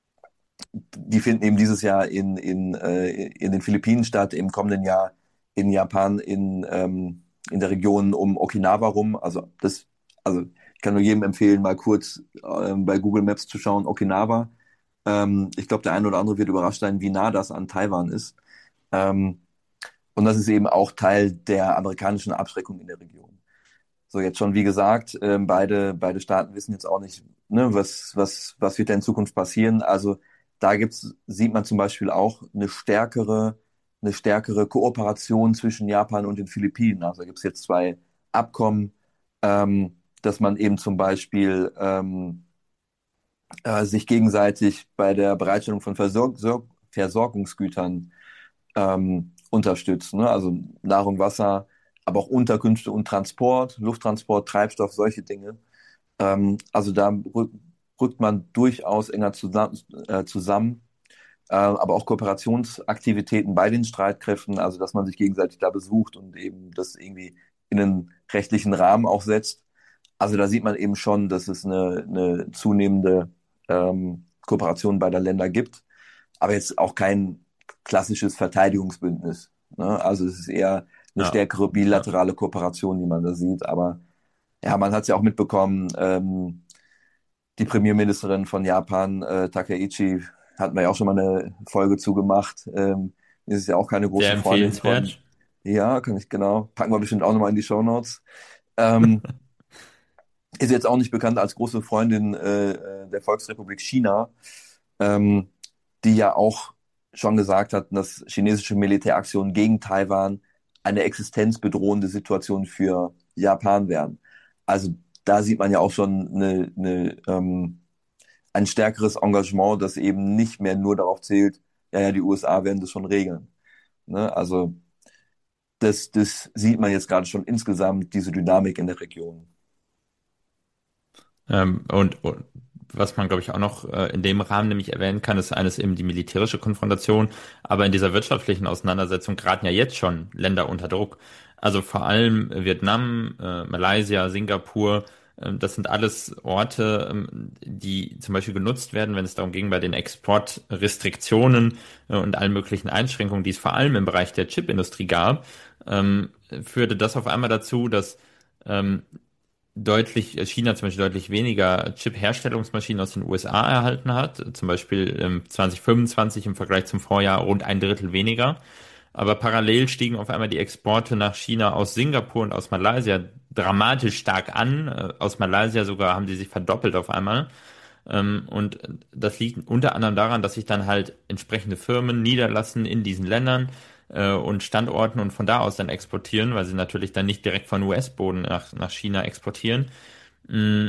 Die finden eben dieses Jahr in den Philippinen statt, im kommenden Jahr in Japan, in der Region um Okinawa rum. Also ich kann nur jedem empfehlen, mal kurz bei Google Maps zu schauen, Okinawa. Ich glaube, der eine oder andere wird überrascht sein, wie nah das an Taiwan ist. Ähm, und das ist eben auch Teil der amerikanischen Abschreckung in der Region. So, jetzt schon, wie gesagt, beide Staaten wissen jetzt auch nicht, ne, was wird da in Zukunft passieren. Also da sieht man zum Beispiel auch eine stärkere Kooperation zwischen Japan und den Philippinen. Also da gibt es jetzt zwei Abkommen, dass man eben zum Beispiel sich gegenseitig bei der Bereitstellung von Versorgungsgütern unterstützt. Ne? Also Nahrung, Wasser, aber auch Unterkünfte und Transport, Lufttransport, Treibstoff, solche Dinge. Also da rückt man durchaus enger zusammen, aber auch Kooperationsaktivitäten bei den Streitkräften, also dass man sich gegenseitig da besucht und eben das irgendwie in einen rechtlichen Rahmen auch setzt. Also da sieht man eben schon, dass es eine zunehmende Kooperation beider Länder gibt, aber jetzt auch kein klassisches Verteidigungsbündnis. Ne? Also es ist eher eine Ja, stärkere ja. bilaterale Kooperation, die man da sieht. Aber ja, man hat es ja auch mitbekommen, die Premierministerin von Japan, Takaichi, hatten wir ja auch schon mal eine Folge zugemacht. Ist ja auch keine Sehr große Freundin von, empfehlenswert. ja, kann ich genau, packen wir bestimmt auch nochmal in die Shownotes. Ähm, ist jetzt auch nicht bekannt als große Freundin der Volksrepublik China, ähm, die ja auch schon gesagt hat, dass chinesische Militäraktionen gegen Taiwan eine existenzbedrohende Situation für Japan wären. Also da sieht man ja auch schon ein stärkeres Engagement, das eben nicht mehr nur darauf zählt, ja, ja, die USA werden das schon regeln. Ne? Also das sieht man jetzt gerade schon insgesamt, diese Dynamik in der Region. Und was man, glaube ich, auch noch in dem Rahmen nämlich erwähnen kann, ist eines eben die militärische Konfrontation, aber in dieser wirtschaftlichen Auseinandersetzung geraten ja jetzt schon Länder unter Druck. Also vor allem Vietnam, Malaysia, Singapur, das sind alles Orte, die zum Beispiel genutzt werden, wenn es darum ging, bei den Exportrestriktionen und allen möglichen Einschränkungen, die es vor allem im Bereich der Chipindustrie gab, führte das auf einmal dazu, dass ähm, China zum Beispiel deutlich weniger Chip-Herstellungsmaschinen aus den USA erhalten hat, zum Beispiel 2025 im Vergleich zum Vorjahr rund ein Drittel weniger. Aber parallel stiegen auf einmal die Exporte nach China aus Singapur und aus Malaysia dramatisch stark an. Aus Malaysia sogar haben die sich verdoppelt auf einmal. Und das liegt unter anderem daran, dass sich dann halt entsprechende Firmen niederlassen in diesen Ländern und Standorten und von da aus dann exportieren, weil sie natürlich dann nicht direkt von US-Boden nach China exportieren. Mm,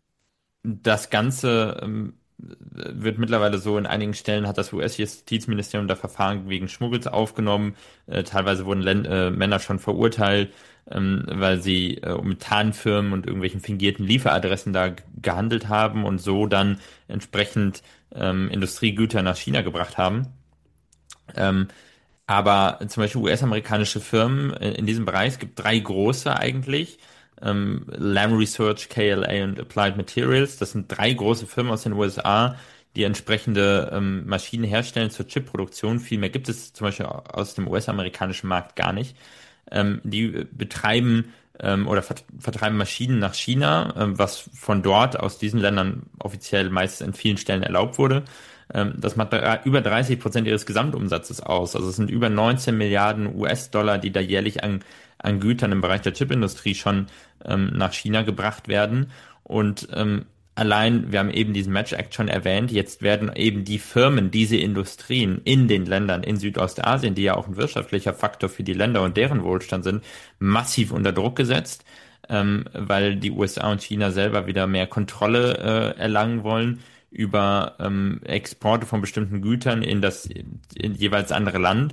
Das Ganze wird mittlerweile so, in einigen Stellen hat das US-Justizministerium da Verfahren wegen Schmuggels aufgenommen. Teilweise wurden Männer schon verurteilt, weil sie mit Tarnfirmen und irgendwelchen fingierten Lieferadressen da gehandelt haben und so dann entsprechend Industriegüter nach China gebracht haben. Ähm, aber zum Beispiel US-amerikanische Firmen in diesem Bereich, es gibt drei große eigentlich. Lam Research, KLA und Applied Materials. Das sind drei große Firmen aus den USA, die entsprechende Maschinen herstellen zur Chipproduktion. Viel mehr gibt es zum Beispiel aus dem US-amerikanischen Markt gar nicht. Die betreiben oder vertreiben Maschinen nach China, was von dort aus diesen Ländern offiziell meist in vielen Stellen erlaubt wurde. Das macht über 30% ihres Gesamtumsatzes aus. Also es sind über 19 Milliarden US-Dollar, die da jährlich an Gütern im Bereich der Chipindustrie schon nach China gebracht werden. Und allein, wir haben eben diesen Match Act schon erwähnt, jetzt werden eben die Firmen, diese Industrien in den Ländern in Südostasien, die ja auch ein wirtschaftlicher Faktor für die Länder und deren Wohlstand sind, massiv unter Druck gesetzt, weil die USA und China selber wieder mehr Kontrolle erlangen wollen über Exporte von bestimmten Gütern in jeweils andere Land.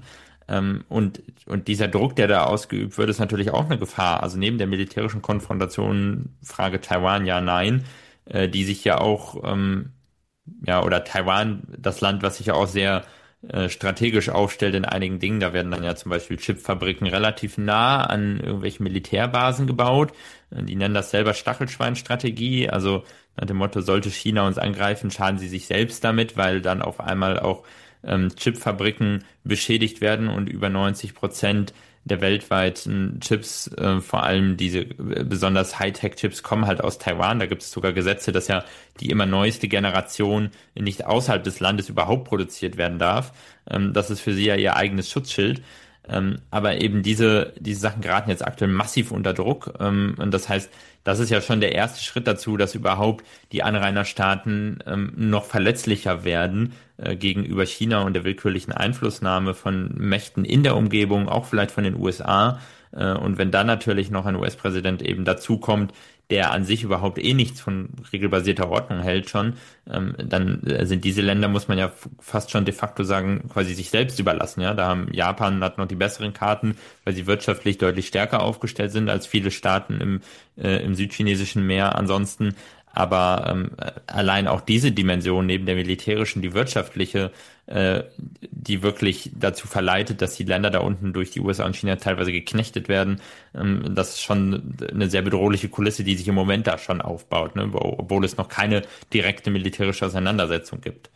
Und dieser Druck, der da ausgeübt wird, ist natürlich auch eine Gefahr. Also neben der militärischen Konfrontation, Frage Taiwan, ja, nein, die sich ja auch, ja, oder Taiwan, das Land, was sich ja auch sehr strategisch aufstellt in einigen Dingen. Da werden dann ja zum Beispiel Chipfabriken relativ nah an irgendwelchen Militärbasen gebaut. Die nennen das selber Stachelschweinstrategie. Also nach dem Motto, sollte China uns angreifen, schaden sie sich selbst damit, weil dann auf einmal auch Chipfabriken beschädigt werden und über 90% der weltweiten Chips, vor allem diese besonders Hightech-Chips, kommen halt aus Taiwan. Da gibt es sogar Gesetze, dass ja die immer neueste Generation nicht außerhalb des Landes überhaupt produziert werden darf. Das ist für sie ja ihr eigenes Schutzschild. Aber eben diese Sachen geraten jetzt aktuell massiv unter Druck. Und das heißt, das ist ja schon der erste Schritt dazu, dass überhaupt die Anrainerstaaten noch verletzlicher werden gegenüber China und der willkürlichen Einflussnahme von Mächten in der Umgebung, auch vielleicht von den USA. Und wenn dann natürlich noch ein US-Präsident eben dazukommt, der an sich überhaupt eh nichts von regelbasierter Ordnung hält schon, dann sind diese Länder, muss man ja fast schon de facto sagen, quasi sich selbst überlassen. Ja, da haben Japan hat noch die besseren Karten, weil sie wirtschaftlich deutlich stärker aufgestellt sind als viele Staaten im südchinesischen Meer ansonsten. Aber allein auch diese Dimension neben der militärischen, die wirtschaftliche, die wirklich dazu verleitet, dass die Länder da unten durch die USA und China teilweise geknechtet werden, das ist schon eine sehr bedrohliche Kulisse, die sich im Moment da schon aufbaut, ne? Obwohl es noch keine direkte militärische Auseinandersetzung gibt.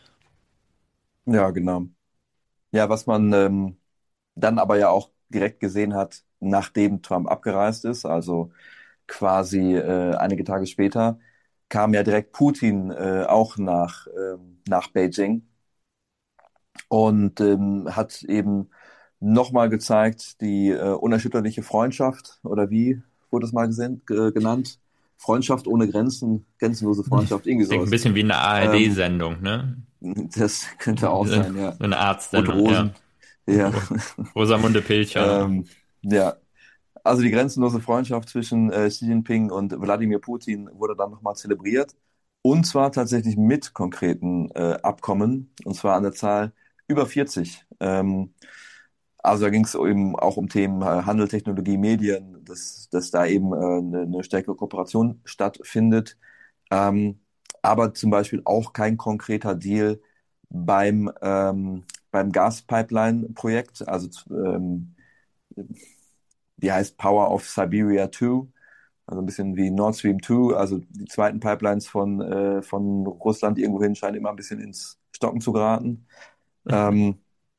Ja, genau. Ja, was man dann aber ja auch direkt gesehen hat, nachdem Trump abgereist ist, also quasi einige Tage später, kam ja direkt Putin auch nach Beijing und hat eben nochmal gezeigt, die unerschütterliche Freundschaft, oder wie wurde es mal genannt? Freundschaft ohne Grenzen, grenzenlose Freundschaft, irgendwie Klingt ein sowas. bisschen wie eine Ähm, ARD-Sendung, ne? Das könnte auch sein, ja. So eine Rote Arztsendung, ja. Rosen, ja. Rosamunde Pilcher. Ähm, ja, also die grenzenlose Freundschaft zwischen Xi Jinping und Wladimir Putin wurde dann nochmal zelebriert. Und zwar tatsächlich mit konkreten Abkommen, und zwar an der Zahl über 40. Also da ging es eben auch um Themen Handel, Technologie, Medien, dass da eben eine stärkere Kooperation stattfindet. Ähm, aber zum Beispiel auch kein konkreter Deal beim Gaspipeline-Projekt, also die heißt Power of Siberia 2, also ein bisschen wie Nord Stream 2, also die zweiten Pipelines von Russland irgendwohin scheinen immer ein bisschen ins Stocken zu geraten. Ähm,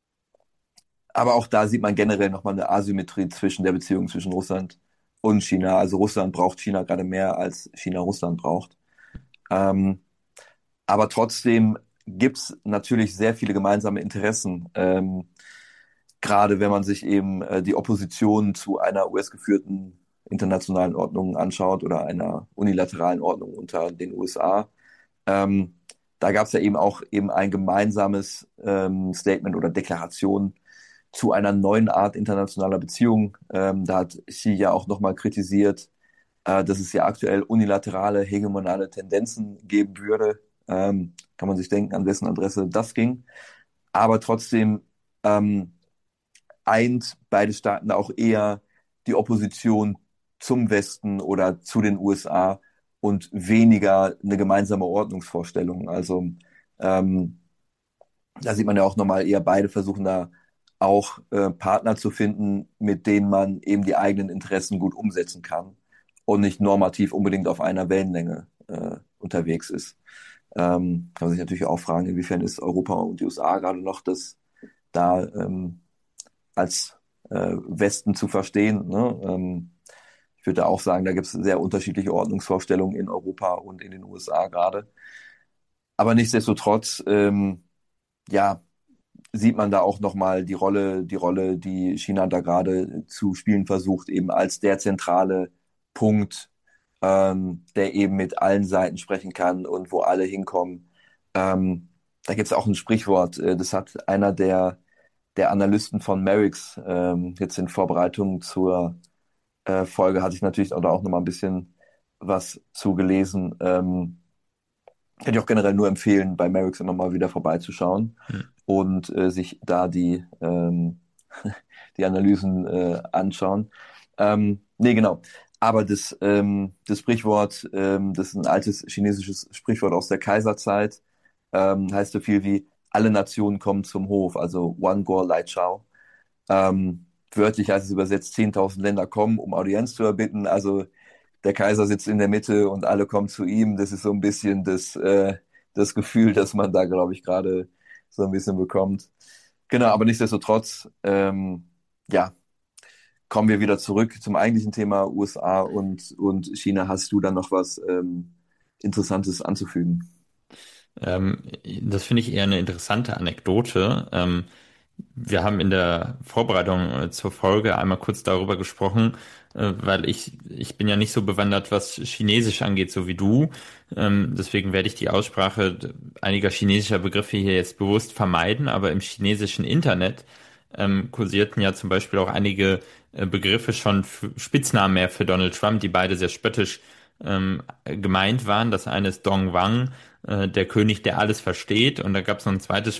aber auch da sieht man generell nochmal eine Asymmetrie zwischen der Beziehung zwischen Russland und China. Also Russland braucht China gerade mehr, als China Russland braucht. Ähm, aber trotzdem gibt es natürlich sehr viele gemeinsame Interessen. Gerade wenn man sich eben die Opposition zu einer US-geführten internationalen Ordnung anschaut oder einer unilateralen Ordnung unter den USA. Ähm, Da gab es ja eben auch eben ein gemeinsames Statement oder Deklaration zu einer neuen Art internationaler Beziehung. Da hat Xi ja auch nochmal kritisiert, dass es ja aktuell unilaterale, hegemonale Tendenzen geben würde. Kann man sich denken, an wessen Adresse das ging. Aber trotzdem ähm, eint beide Staaten da auch eher die Opposition zum Westen oder zu den USA und weniger eine gemeinsame Ordnungsvorstellung. Also ähm, da sieht man ja auch nochmal eher beide versuchen da auch Partner zu finden, mit denen man eben die eigenen Interessen gut umsetzen kann und nicht normativ unbedingt auf einer Wellenlänge unterwegs ist. Kann man sich natürlich auch fragen, inwiefern ist Europa und die USA gerade noch das da als Westen zu verstehen. Ne? Ich würde auch sagen, da gibt es sehr unterschiedliche Ordnungsvorstellungen in Europa und in den USA gerade. Aber nichtsdestotrotz, ja, sieht man da auch nochmal die China da gerade zu spielen versucht, eben als der zentrale Punkt, der eben mit allen Seiten sprechen kann und wo alle hinkommen. Da gibt es auch ein Sprichwort, das hat einer der Analysten von Merix jetzt in Vorbereitung zur Folge, hatte ich natürlich auch nochmal ein bisschen was zugelesen. Kann ich auch generell nur empfehlen, bei Merix immer mal wieder vorbeizuschauen Hm. und sich da die Analysen anschauen. Nee, genau. Aber das Sprichwort, das ist ein altes chinesisches Sprichwort aus der Kaiserzeit, heißt so viel wie alle Nationen kommen zum Hof, also One Go Lai Chao. Wörtlich heißt es übersetzt, 10.000 Länder kommen, um Audienz zu erbitten. Also der Kaiser sitzt in der Mitte und alle kommen zu ihm. Das ist so ein bisschen das Gefühl, das man da, glaube ich, gerade so ein bisschen bekommt. Genau, aber nichtsdestotrotz, ja, kommen wir wieder zurück zum eigentlichen Thema USA und China. Hast du dann noch was Interessantes anzufügen? Das finde ich eher eine interessante Anekdote. Wir haben in der Vorbereitung zur Folge einmal kurz darüber gesprochen, weil ich bin ja nicht so bewandert, was Chinesisch angeht, so wie du. Deswegen werde ich die Aussprache einiger chinesischer Begriffe hier jetzt bewusst vermeiden, aber im chinesischen Internet kursierten ja zum Beispiel auch einige Begriffe schon Spitznamen mehr für Donald Trump, die beide sehr spöttisch gemeint waren. Das eine ist Dong Wang, der König, der alles versteht. Und da gab es noch ein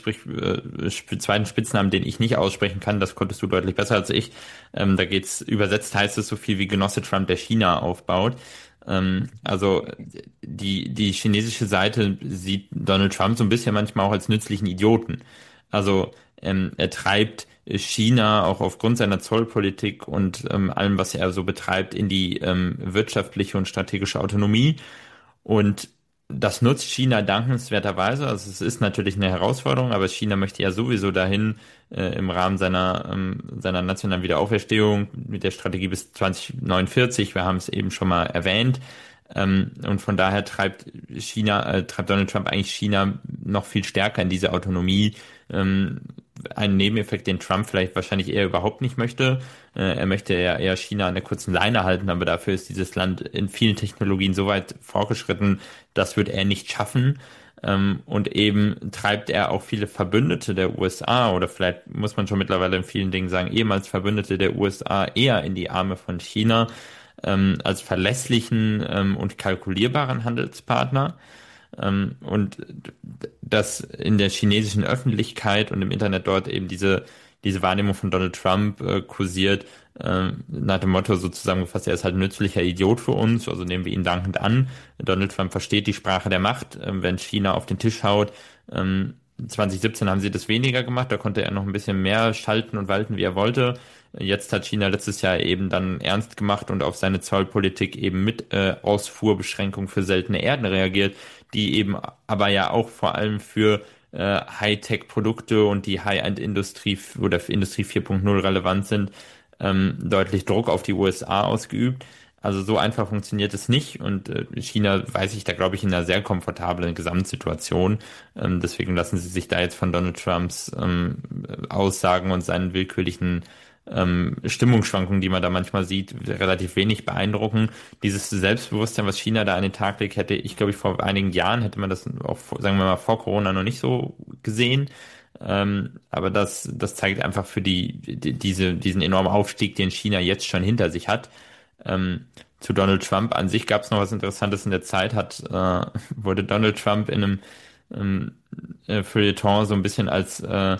zweiten Spitznamen, den ich nicht aussprechen kann. Das konntest du deutlich besser als ich. Da geht's, übersetzt heißt es so viel wie Genosse Trump, der China aufbaut. Also die chinesische Seite sieht Donald Trump so ein bisschen manchmal auch als nützlichen Idioten. Also er treibt China auch aufgrund seiner Zollpolitik und allem, was er so betreibt, in die wirtschaftliche und strategische Autonomie. Und das nutzt China dankenswerterweise. Also es ist natürlich eine Herausforderung, aber China möchte ja sowieso dahin im Rahmen seiner nationalen Wiederauferstehung mit der Strategie bis 2049. Wir haben es eben schon mal erwähnt. Und von daher treibt Donald Trump eigentlich China noch viel stärker in diese Autonomie. Ein Nebeneffekt, den Trump vielleicht wahrscheinlich eher überhaupt nicht möchte. Er möchte ja eher China an der kurzen Leine halten, aber dafür ist dieses Land in vielen Technologien so weit fortgeschritten, das wird er nicht schaffen. Und eben treibt er auch viele Verbündete der USA oder vielleicht muss man schon mittlerweile in vielen Dingen sagen, ehemals Verbündete der USA eher in die Arme von China als verlässlichen und kalkulierbaren Handelspartner. Und dass in der chinesischen Öffentlichkeit und im Internet dort eben diese Wahrnehmung von Donald Trump kursiert, nach dem Motto so zusammengefasst, er ist halt ein nützlicher Idiot für uns, also nehmen wir ihn dankend an. Donald Trump versteht die Sprache der Macht, wenn China auf den Tisch haut. 2017 haben sie das weniger gemacht, da konnte er noch ein bisschen mehr schalten und walten, wie er wollte. Jetzt hat China letztes Jahr eben dann ernst gemacht und auf seine Zollpolitik eben mit Ausfuhrbeschränkung für seltene Erden reagiert, die eben aber ja auch vor allem für Hightech-Produkte und die High-End-Industrie oder für Industrie 4.0 relevant sind, deutlich Druck auf die USA ausgeübt. Also so einfach funktioniert es nicht und China weiß ich da, glaube ich, in einer sehr komfortablen Gesamtsituation. Deswegen lassen sie sich da jetzt von Donald Trumps Aussagen und seinen willkürlichen Stimmungsschwankungen, die man da manchmal sieht, relativ wenig beeindrucken. Dieses Selbstbewusstsein, was China da an den Tag legt, hätte ich, glaube ich, vor einigen Jahren, hätte man das auch, sagen wir mal, vor Corona noch nicht so gesehen. Aber das zeigt einfach für diesen enormen Aufstieg, den China jetzt schon hinter sich hat. Zu Donald Trump an sich gab es noch was Interessantes in der Zeit, wurde Donald Trump in einem Feuilleton so ein bisschen als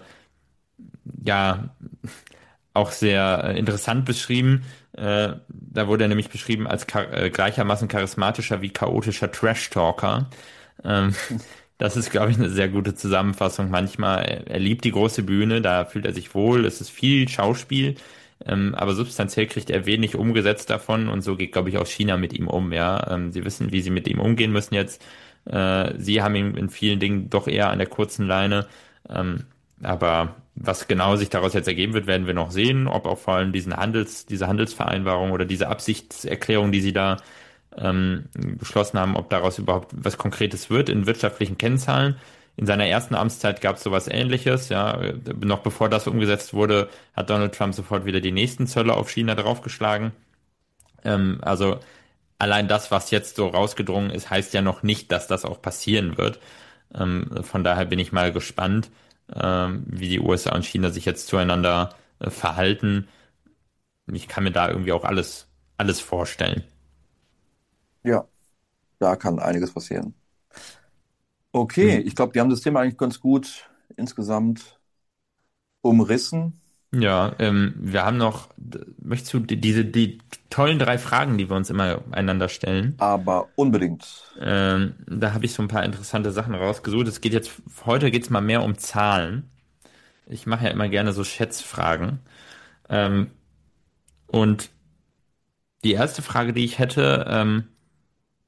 ja auch sehr interessant beschrieben. Da wurde er nämlich beschrieben als gleichermaßen charismatischer wie chaotischer Trash-Talker. Ähm, Das ist, glaube ich, eine sehr gute Zusammenfassung. Manchmal, er liebt die große Bühne, da fühlt er sich wohl, es ist viel Schauspiel, aber substanziell kriegt er wenig umgesetzt davon und so geht, glaube ich, auch China mit ihm um, ja. Sie wissen, wie sie mit ihm umgehen müssen jetzt. Sie haben ihn in vielen Dingen doch eher an der kurzen Leine. Aber was genau sich daraus jetzt ergeben wird, werden wir noch sehen, ob auch vor allem diese Handelsvereinbarung oder diese Absichtserklärung, die sie da beschlossen haben, ob daraus überhaupt was Konkretes wird in wirtschaftlichen Kennzahlen. In seiner ersten Amtszeit gab es sowas Ähnliches, ja. Noch bevor das umgesetzt wurde, hat Donald Trump sofort wieder die nächsten Zölle auf China draufgeschlagen. Also allein das, was jetzt so rausgedrungen ist, heißt ja noch nicht, dass das auch passieren wird. Von daher bin ich mal gespannt, wie die USA und China sich jetzt zueinander verhalten. Ich kann mir da irgendwie auch alles vorstellen. Ja, da kann einiges passieren. Okay, ich glaube, wir haben das Thema eigentlich ganz gut insgesamt umrissen, Ja, wir haben noch, möchtest du die tollen 3 Fragen, die wir uns immer einander stellen? aber unbedingt. Da habe ich so ein paar interessante Sachen rausgesucht. Heute geht's mal mehr um Zahlen. Ich mache ja immer gerne so Schätzfragen. Ähm, und die erste Frage, die ich hätte,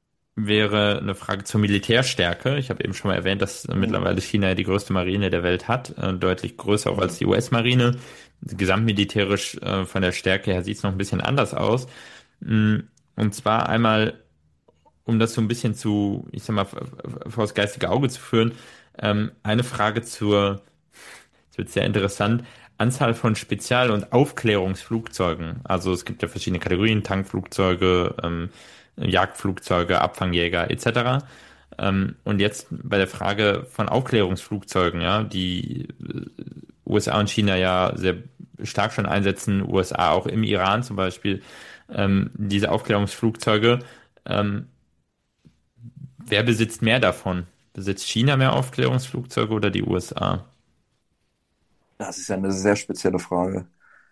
wäre eine Frage zur Militärstärke. Ich habe eben schon mal erwähnt, dass Mhm. mittlerweile China ja die größte Marine der Welt hat, deutlich größer auch als Mhm. die US-Marine. Gesamtmilitärisch von der Stärke her sieht es noch ein bisschen anders aus. Mm, Und zwar einmal, um das so ein bisschen zu, ich sag mal, vors geistige Auge zu führen, eine Frage jetzt wird sehr interessant, Anzahl von Spezial- und Aufklärungsflugzeugen. Also es gibt ja verschiedene Kategorien, Tankflugzeuge, Jagdflugzeuge, Abfangjäger etc. Und jetzt bei der Frage von Aufklärungsflugzeugen, ja, die USA und China ja sehr stark schon einsetzen, USA auch im Iran zum Beispiel, diese Aufklärungsflugzeuge, ähm, wer besitzt mehr davon? Besitzt China mehr Aufklärungsflugzeuge oder die USA? Das ist ja eine sehr spezielle Frage.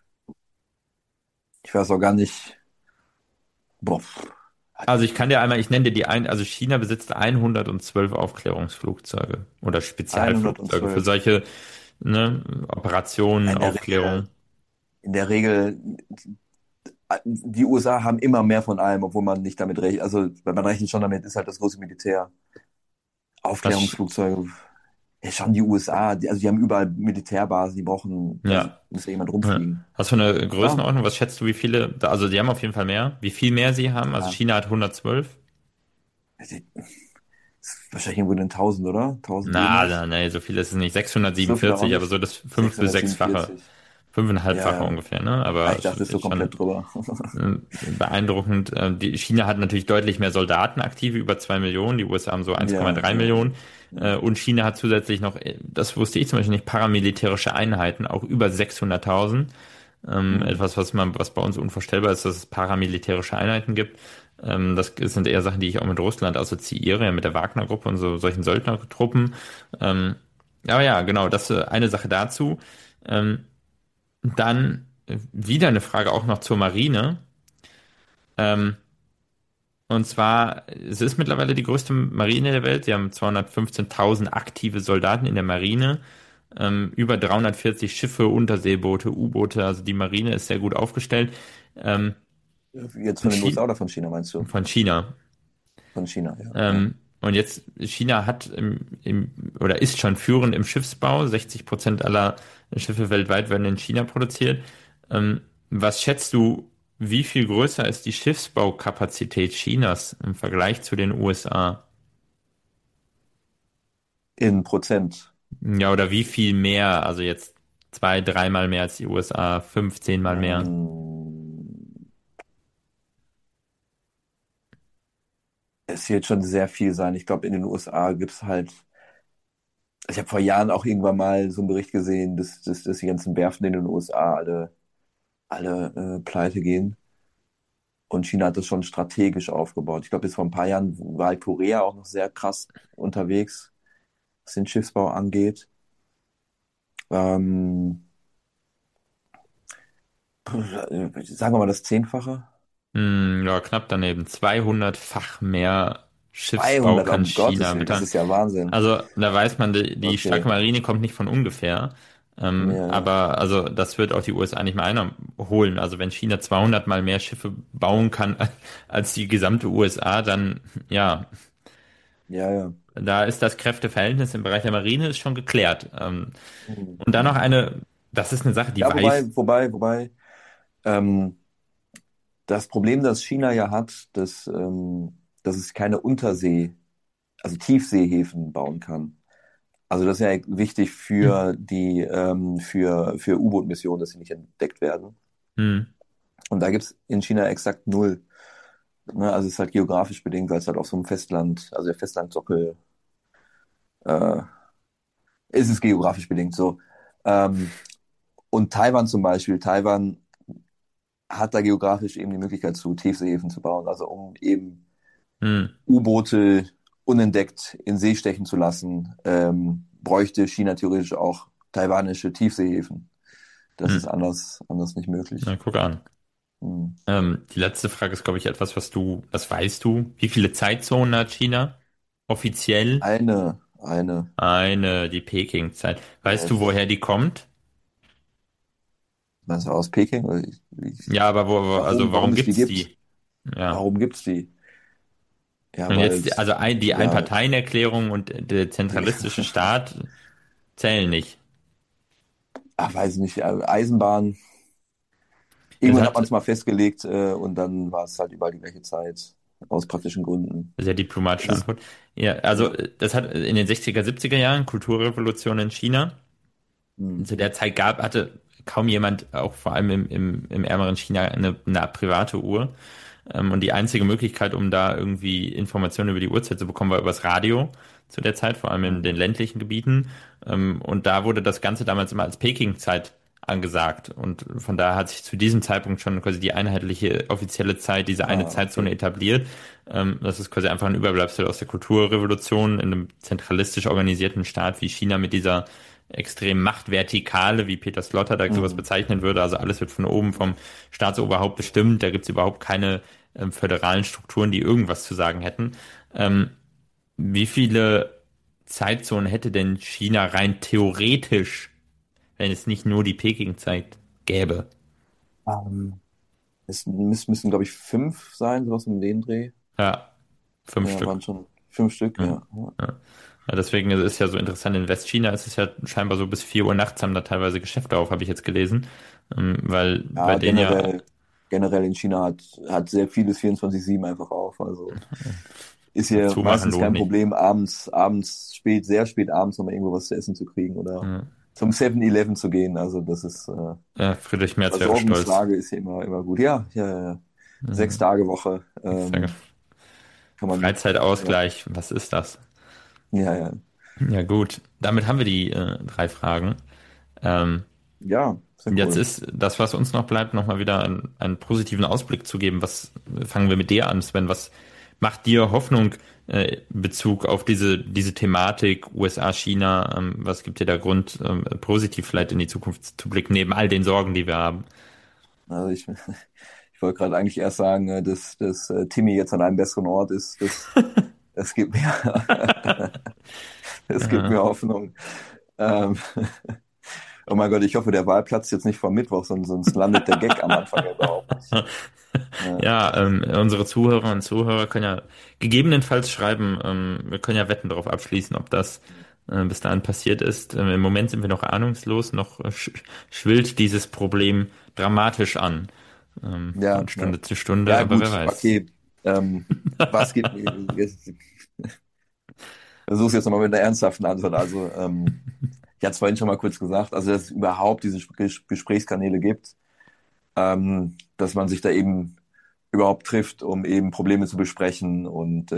Ich weiß auch gar nicht. Boah, Also ich kann dir einmal, ich nenne dir also China besitzt 112 Aufklärungsflugzeuge oder Spezialflugzeuge für 112. solche, ne, Operationen, In der Aufklärung. Regel, in der Regel, die USA haben immer mehr von allem, obwohl man nicht damit rechnet. Also, wenn man rechnet schon damit, ist halt das große Militär. Was, Aufklärungsflugzeuge, ja, schon die USA, also die haben überall Militärbasen, die brauchen, also ja, muss ja jemand ja. rumfliegen. Hast du eine Ja, Größenordnung? Was schätzt du, wie viele, also die haben auf jeden Fall mehr. Wie viel mehr sie haben? Also ja. China hat 112. Wahrscheinlich irgendwo in den 1000, oder? 1000 Na, irgendwas? na, nee, so viel ist es nicht. So viel auch 647, aber so nicht. das fünf- bis sechsfache. 647. Ja, Fünfeinhalbfache ja. ungefähr, ne? Ah, Aber ich dachte, es ist so ist komplett schon drüber. beeindruckend. China hat natürlich deutlich mehr Soldaten aktive, über 2 Millionen. Die USA haben so Ja, 1,3 ja. Millionen. Ja. Und China hat zusätzlich noch, das wusste ich zum Beispiel nicht, paramilitärische Einheiten, auch über 600.000. Hm. Etwas, was bei uns unvorstellbar ist, dass es paramilitärische Einheiten gibt. Das sind eher Sachen, die ich auch mit Russland assoziiere, ja, mit der Wagner-Gruppe und so solchen Söldnertruppen. Ähm, aber ja, genau, das eine Sache dazu. Ähm, Dann wieder eine Frage auch noch zur Marine. Ähm, und zwar, es ist mittlerweile die größte Marine der Welt. Sie haben 215.000 aktive Soldaten in der Marine, über 340 Schiffe, Unterseeboote, U-Boote. Also die Marine ist sehr gut aufgestellt. Ähm, Jetzt von und den USA Chi oder von China, meinst du? von China. Von China, ja. Ja. Und jetzt, China hat oder ist schon führend im Schiffsbau. 60% aller Schiffe weltweit werden in China produziert. Was schätzt du, wie viel größer ist die Schiffsbaukapazität Chinas im Vergleich zu den USA? In Prozent. Ja, oder wie viel mehr? Also jetzt zwei, dreimal mehr als die USA, 15-mal mehr. Ähm, Es wird schon sehr viel sein. Ich glaube, in den USA gibt es halt. Ich habe vor Jahren auch irgendwann mal so einen Bericht gesehen, dass die ganzen Werften in den USA alle pleite gehen. Und China hat das schon strategisch aufgebaut. Ich glaube, bis vor ein paar Jahren war halt Korea auch noch sehr krass unterwegs, was den Schiffsbau angeht. Ähm, Sagen wir mal das Zehnfache. Ja, knapp daneben. 200-fach mehr Schiffsbau 200, kann um Gottes China Willen, das bitte. ist ja Wahnsinn. Also da weiß man, die starke Okay, Marine kommt nicht von ungefähr. ja, ja. Aber also das wird auch die USA nicht mehr einholen. Also wenn China 200 mal mehr Schiffe bauen kann als die gesamte USA, dann ja, Ja, ja. da ist das Kräfteverhältnis im Bereich der Marine ist schon geklärt. Mhm. Und dann noch Mhm. das ist eine Sache, die Ja, weiß. ähm, das Problem, das China ja hat, dass es keine also Tiefseehäfen bauen kann. Also das ist ja wichtig für für U-Boot-Missionen, dass sie nicht entdeckt werden. Hm, Und da gibt's in China exakt null. Ne? Also es ist halt geografisch bedingt, weil es halt auf so einem Festland, also der Festlandsockel, äh, ist es geografisch bedingt so. Ähm, und Taiwan zum Beispiel, Taiwan hat da geografisch eben die Möglichkeit zu Tiefseehäfen zu bauen, also um eben hm, U-Boote unentdeckt in See stechen zu lassen, bräuchte China theoretisch auch taiwanische Tiefseehäfen. Das ist hm. anders nicht Na, möglich. guck an. Hm. Die letzte Frage ist, glaube ich, etwas, das weißt du. Wie viele Zeitzonen hat China? Offiziell Eine, die Peking-Zeit. Weißt du, es, woher die kommt? meinst du aus Peking? Ja, aber also Warum warum es die gibt's gibt? die? Ja. Warum gibt's die? Ja, Und weil jetzt, es, die ja, Einparteienerklärung und der zentralistische Staat zählen nicht. ach, weiß nicht, Eisenbahn. Es Irgendwann hat man hat es mal festgelegt, und dann war es halt überall die gleiche Zeit, aus praktischen Gründen. sehr Es diplomatische ist, Antwort. Ja, also ja, das hat in den 60er, 70er Jahren Kulturrevolution in China. hm, Zu der Zeit hatte kaum jemand, auch vor allem im ärmeren China, eine private Uhr. Und die einzige Möglichkeit, um da irgendwie Informationen über die Uhrzeit zu bekommen, war übers Radio zu der Zeit, vor allem in den hm, ländlichen Gebieten. Und da wurde das Ganze damals immer als Peking-Zeit angesagt. Und von daher hat sich zu diesem Zeitpunkt schon quasi die einheitliche offizielle Zeit, diese eine Zeitzone okay. etabliert. Das ist quasi einfach ein Überbleibsel aus der Kulturrevolution in einem zentralistisch organisierten Staat wie China mit dieser extrem Machtvertikale, wie Peter Sloterdijk sowas Hm. bezeichnen würde. Also alles wird von oben vom Staatsoberhaupt bestimmt. Da gibt es überhaupt keine föderalen Strukturen, die irgendwas zu sagen hätten. Ähm, Wie viele Zeitzonen hätte denn China rein theoretisch, wenn es nicht nur die Peking-Zeit gäbe? Ähm, müssen, glaube ich, 5 sein, sowas um den Dreh. Ja, fünf Ja, waren Stück. schon 5 Stück, Ja, ja. Ja, ja. Ja, deswegen ist es ja so interessant. In Westchina ist es ja scheinbar so bis 4 Uhr nachts haben da teilweise Geschäfte auf, habe ich jetzt gelesen. Weil bei ja, denen ja generell in China hat sehr vieles 24/7 einfach auf. Also ist hier zumachen meistens lohnt kein nicht. Problem, abends sehr spät abends noch mal irgendwo was zu essen zu kriegen oder Ja. zum 7-Eleven zu gehen. Also das ist, Ja, Friedrich Merz wäre stolz. Versorgungslage ist hier immer gut. Ja, ja, ja. Ja. Ja. 6 Tage Woche, Ich sage, kann man, ja, Freizeitausgleich, was ist das? ja, ja. Ja gut, damit haben wir die 3 Fragen. Ähm, Ja, sehr Jetzt cool. ist das, was uns noch bleibt, nochmal wieder einen positiven Ausblick zu geben. Was fangen wir mit dir an, Sven? Was macht dir Hoffnung in Bezug auf diese Thematik USA, China? Was gibt dir da Grund, positiv vielleicht in die Zukunft zu blicken, neben all den Sorgen, die wir haben? Also ich wollte gerade eigentlich erst sagen, dass Timmy jetzt an einem besseren Ort ist. Das gibt mir, das gibt Äh, mir Hoffnung. Ähm, oh mein Gott, ich hoffe, der Wahlplatz jetzt nicht vor Mittwoch, sonst landet der Gag am Anfang ja überhaupt nicht. Ja, Ja, unsere Zuhörer und Zuhörer können ja gegebenenfalls schreiben, wir können ja Wetten darauf abschließen, ob das bis dahin passiert ist. Im Moment sind wir noch ahnungslos, noch schwillt dieses Problem dramatisch an, ja, von ja. Stunde zu Stunde, Ja, aber wer gut, weiß. okay. Was geht jetzt? Versuch's jetzt nochmal mit einer ernsthaften Antwort. Also, ich hatte es vorhin schon mal kurz gesagt, also dass es überhaupt diese Gesprächskanäle gibt, dass man sich da eben überhaupt trifft, um eben Probleme zu besprechen. Und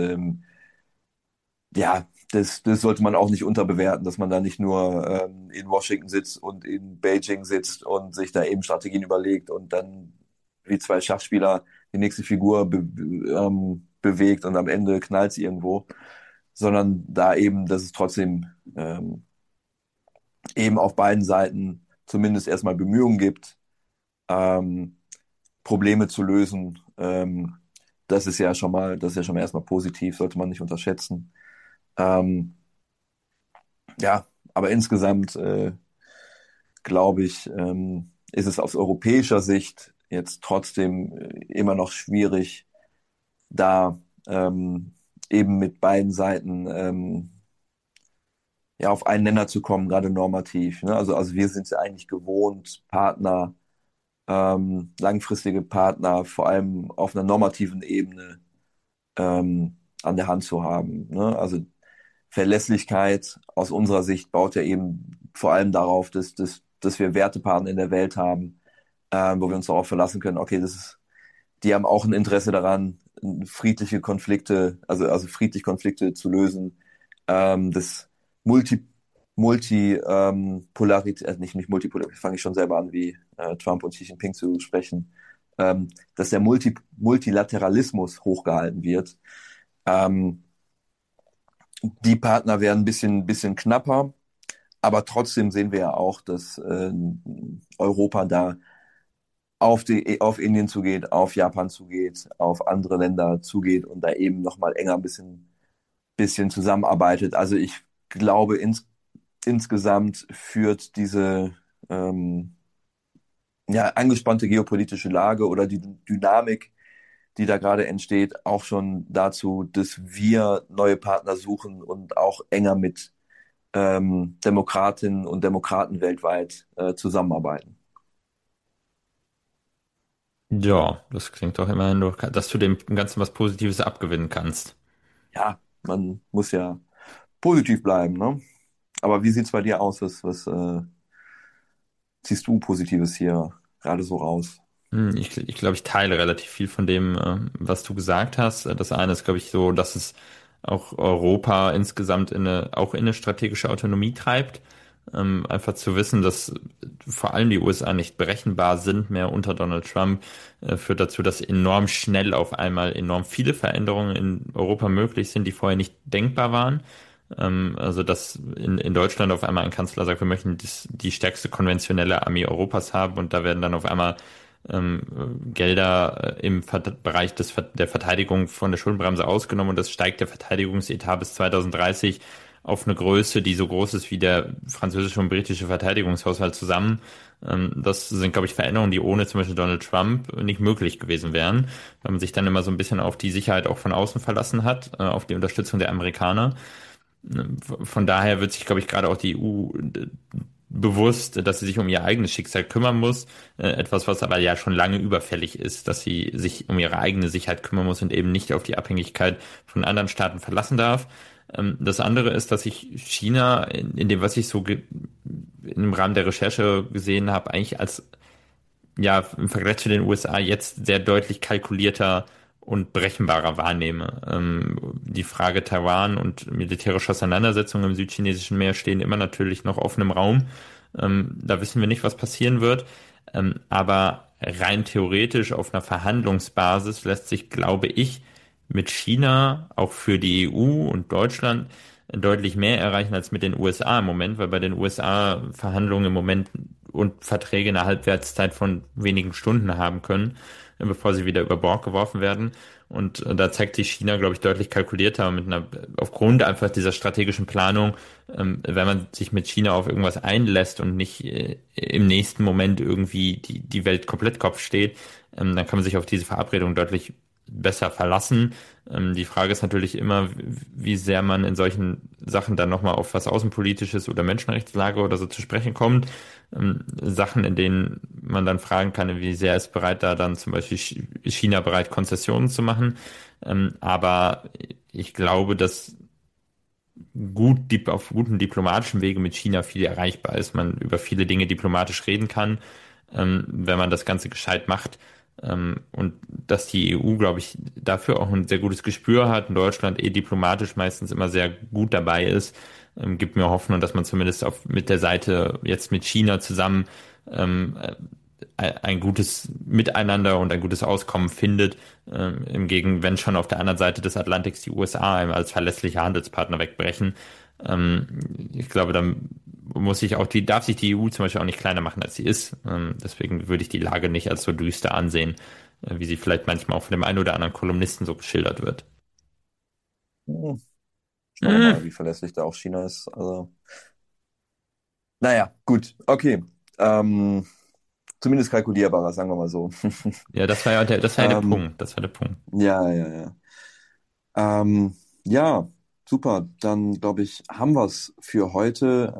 ja, das sollte man auch nicht unterbewerten, dass man da nicht nur in Washington sitzt und in Beijing sitzt und sich da eben Strategien überlegt und dann wie 2 Schachspieler die nächste Figur bewegt und am Ende knallt sie irgendwo, sondern da eben, dass es trotzdem eben auf beiden Seiten zumindest erstmal Bemühungen gibt, ähm, Probleme zu lösen. Das ist ja schon mal erstmal positiv, sollte man nicht unterschätzen. Ähm, ja, aber insgesamt glaube ich, ist es aus europäischer Sicht jetzt trotzdem immer noch schwierig, da eben mit beiden Seiten ja auf einen Nenner zu kommen, gerade normativ. Ne? Also wir sind ja eigentlich gewohnt, Partner, langfristige Partner, vor allem auf einer normativen Ebene an der Hand zu haben. Ne? Also Verlässlichkeit aus unserer Sicht baut ja eben vor allem darauf, dass wir Wertepartner in der Welt haben, wo wir uns darauf verlassen können, okay, die haben auch ein Interesse daran, friedliche Konflikte, also friedlich Konflikte zu lösen. Das Multi, Polarität, nicht Multipolarität, fange ich schon selber an, wie Trump und Xi Jinping zu sprechen, dass der Multilateralismus hochgehalten wird. Ähm, die Partner werden bisschen knapper, aber trotzdem sehen wir ja auch, dass Europa da auf Indien zugeht, auf Japan zugeht, auf andere Länder zugeht und da eben nochmal enger ein bisschen zusammenarbeitet. Also ich glaube, insgesamt führt diese ja, angespannte geopolitische Lage oder die Dynamik die da gerade entsteht, auch schon dazu, dass wir neue Partner suchen und auch enger mit Demokratinnen und Demokraten weltweit zusammenarbeiten. Ja, das klingt doch immerhin, dass du dem Ganzen was Positives abgewinnen kannst. Ja, man muss ja positiv bleiben, ne? Aber wie sieht's bei dir aus? Was ziehst du Positives hier gerade so raus? Ich glaube, ich teile relativ viel von dem, was du gesagt hast. Das eine ist, glaube ich, so, dass es auch Europa insgesamt auch in eine strategische Autonomie treibt. Einfach zu wissen, dass vor allem die USA nicht berechenbar sind mehr unter Donald Trump, führt dazu, dass enorm schnell auf einmal enorm viele Veränderungen in Europa möglich sind, die vorher nicht denkbar waren. Also, dass in Deutschland auf einmal ein Kanzler sagt, wir möchten die stärkste konventionelle Armee Europas haben und da werden dann auf einmal ähm, Gelder im Bereich der Verteidigung von der Schuldenbremse ausgenommen und das steigt der Verteidigungsetat bis 2030 auf eine Größe, die so groß ist wie der französische und britische Verteidigungshaushalt zusammen. Das sind, glaube ich, Veränderungen, die ohne zum Beispiel Donald Trump nicht möglich gewesen wären, weil man sich dann immer so ein bisschen auf die Sicherheit auch von außen verlassen hat, auf die Unterstützung der Amerikaner. Von daher wird sich, glaube ich, gerade auch die EU bewusst, dass sie sich um ihr eigenes Schicksal kümmern muss. Etwas, was aber ja schon lange überfällig ist, dass sie sich um ihre eigene Sicherheit kümmern muss und eben nicht auf die Abhängigkeit von anderen Staaten verlassen darf. Das andere ist, dass ich China in dem, was ich so im Rahmen der Recherche gesehen habe, eigentlich als ja im Vergleich zu den USA jetzt sehr deutlich kalkulierter und berechenbarer wahrnehme. Die Frage Taiwan und militärische Auseinandersetzungen im südchinesischen Meer stehen immer natürlich noch offen im Raum. Da wissen wir nicht, was passieren wird. Aber rein theoretisch auf einer Verhandlungsbasis lässt sich, glaube ich, mit China auch für die EU und Deutschland deutlich mehr erreichen als mit den USA im Moment, weil bei den USA Verhandlungen im Moment und Verträge eine Halbwertszeit von wenigen Stunden haben können, bevor sie wieder über Bord geworfen werden. Und da zeigt sich China, glaube ich, deutlich kalkulierter aufgrund einfach dieser strategischen Planung, wenn man sich mit China auf irgendwas einlässt und nicht im nächsten Moment irgendwie die Welt komplett Kopf steht, dann kann man sich auf diese Verabredung deutlich besser verlassen. Die Frage ist natürlich immer, wie sehr man in solchen Sachen dann nochmal auf was Außenpolitisches oder Menschenrechtslage oder so zu sprechen kommt. Sachen, in denen man dann fragen kann, wie sehr ist bereit, da dann zum Beispiel China bereit, Konzessionen zu machen. Aber ich glaube, dass auf gutem diplomatischen Wege mit China viel erreichbar ist. Man über viele Dinge diplomatisch reden kann, wenn man das Ganze gescheit macht. Und dass die EU, glaube ich, dafür auch ein sehr gutes Gespür hat und Deutschland diplomatisch meistens immer sehr gut dabei ist, gibt mir Hoffnung, dass man zumindest mit der Seite jetzt mit China zusammen ähm, ein gutes Miteinander und ein gutes Auskommen findet, wenn schon auf der anderen Seite des Atlantiks die USA einem als verlässlicher Handelspartner wegbrechen. Ähm, Ich glaube, dann darf sich die EU zum Beispiel auch nicht kleiner machen, als sie ist. Deswegen würde ich die Lage nicht als so düster ansehen, wie sie vielleicht manchmal auch von dem einen oder anderen Kolumnisten so geschildert wird. Hm, schauen wir mal, Hm. wie verlässlich da auch China ist. Also, naja, gut, okay. Ähm, zumindest kalkulierbarer, sagen wir mal so. Ja, das war ja der Ähm, Punkt. Das war der Punkt. ja, ja, ja. Ja, super. Dann glaube ich, haben wir es für heute.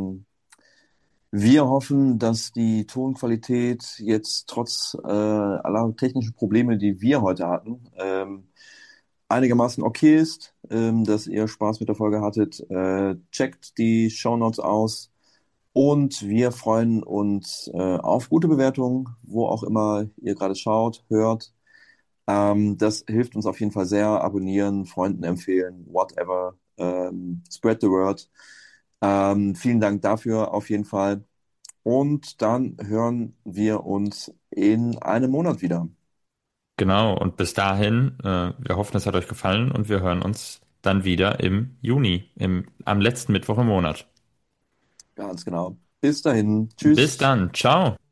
Wir hoffen, dass die Tonqualität jetzt trotz aller technischen Probleme, die wir heute hatten, einigermaßen okay ist, dass ihr Spaß mit der Folge hattet. Checkt die Shownotes aus und wir freuen uns auf gute Bewertungen, wo auch immer ihr gerade schaut, hört. Das hilft uns auf jeden Fall sehr. Abonnieren, Freunden empfehlen, whatever. Spread the word. Vielen Dank dafür auf jeden Fall. Und dann hören wir uns in einem Monat wieder. Genau, und bis dahin, wir hoffen, es hat euch gefallen und wir hören uns dann wieder im Juni, am letzten Mittwoch im Monat. Ganz genau. Bis dahin. Bis Tschüss. dann, ciao.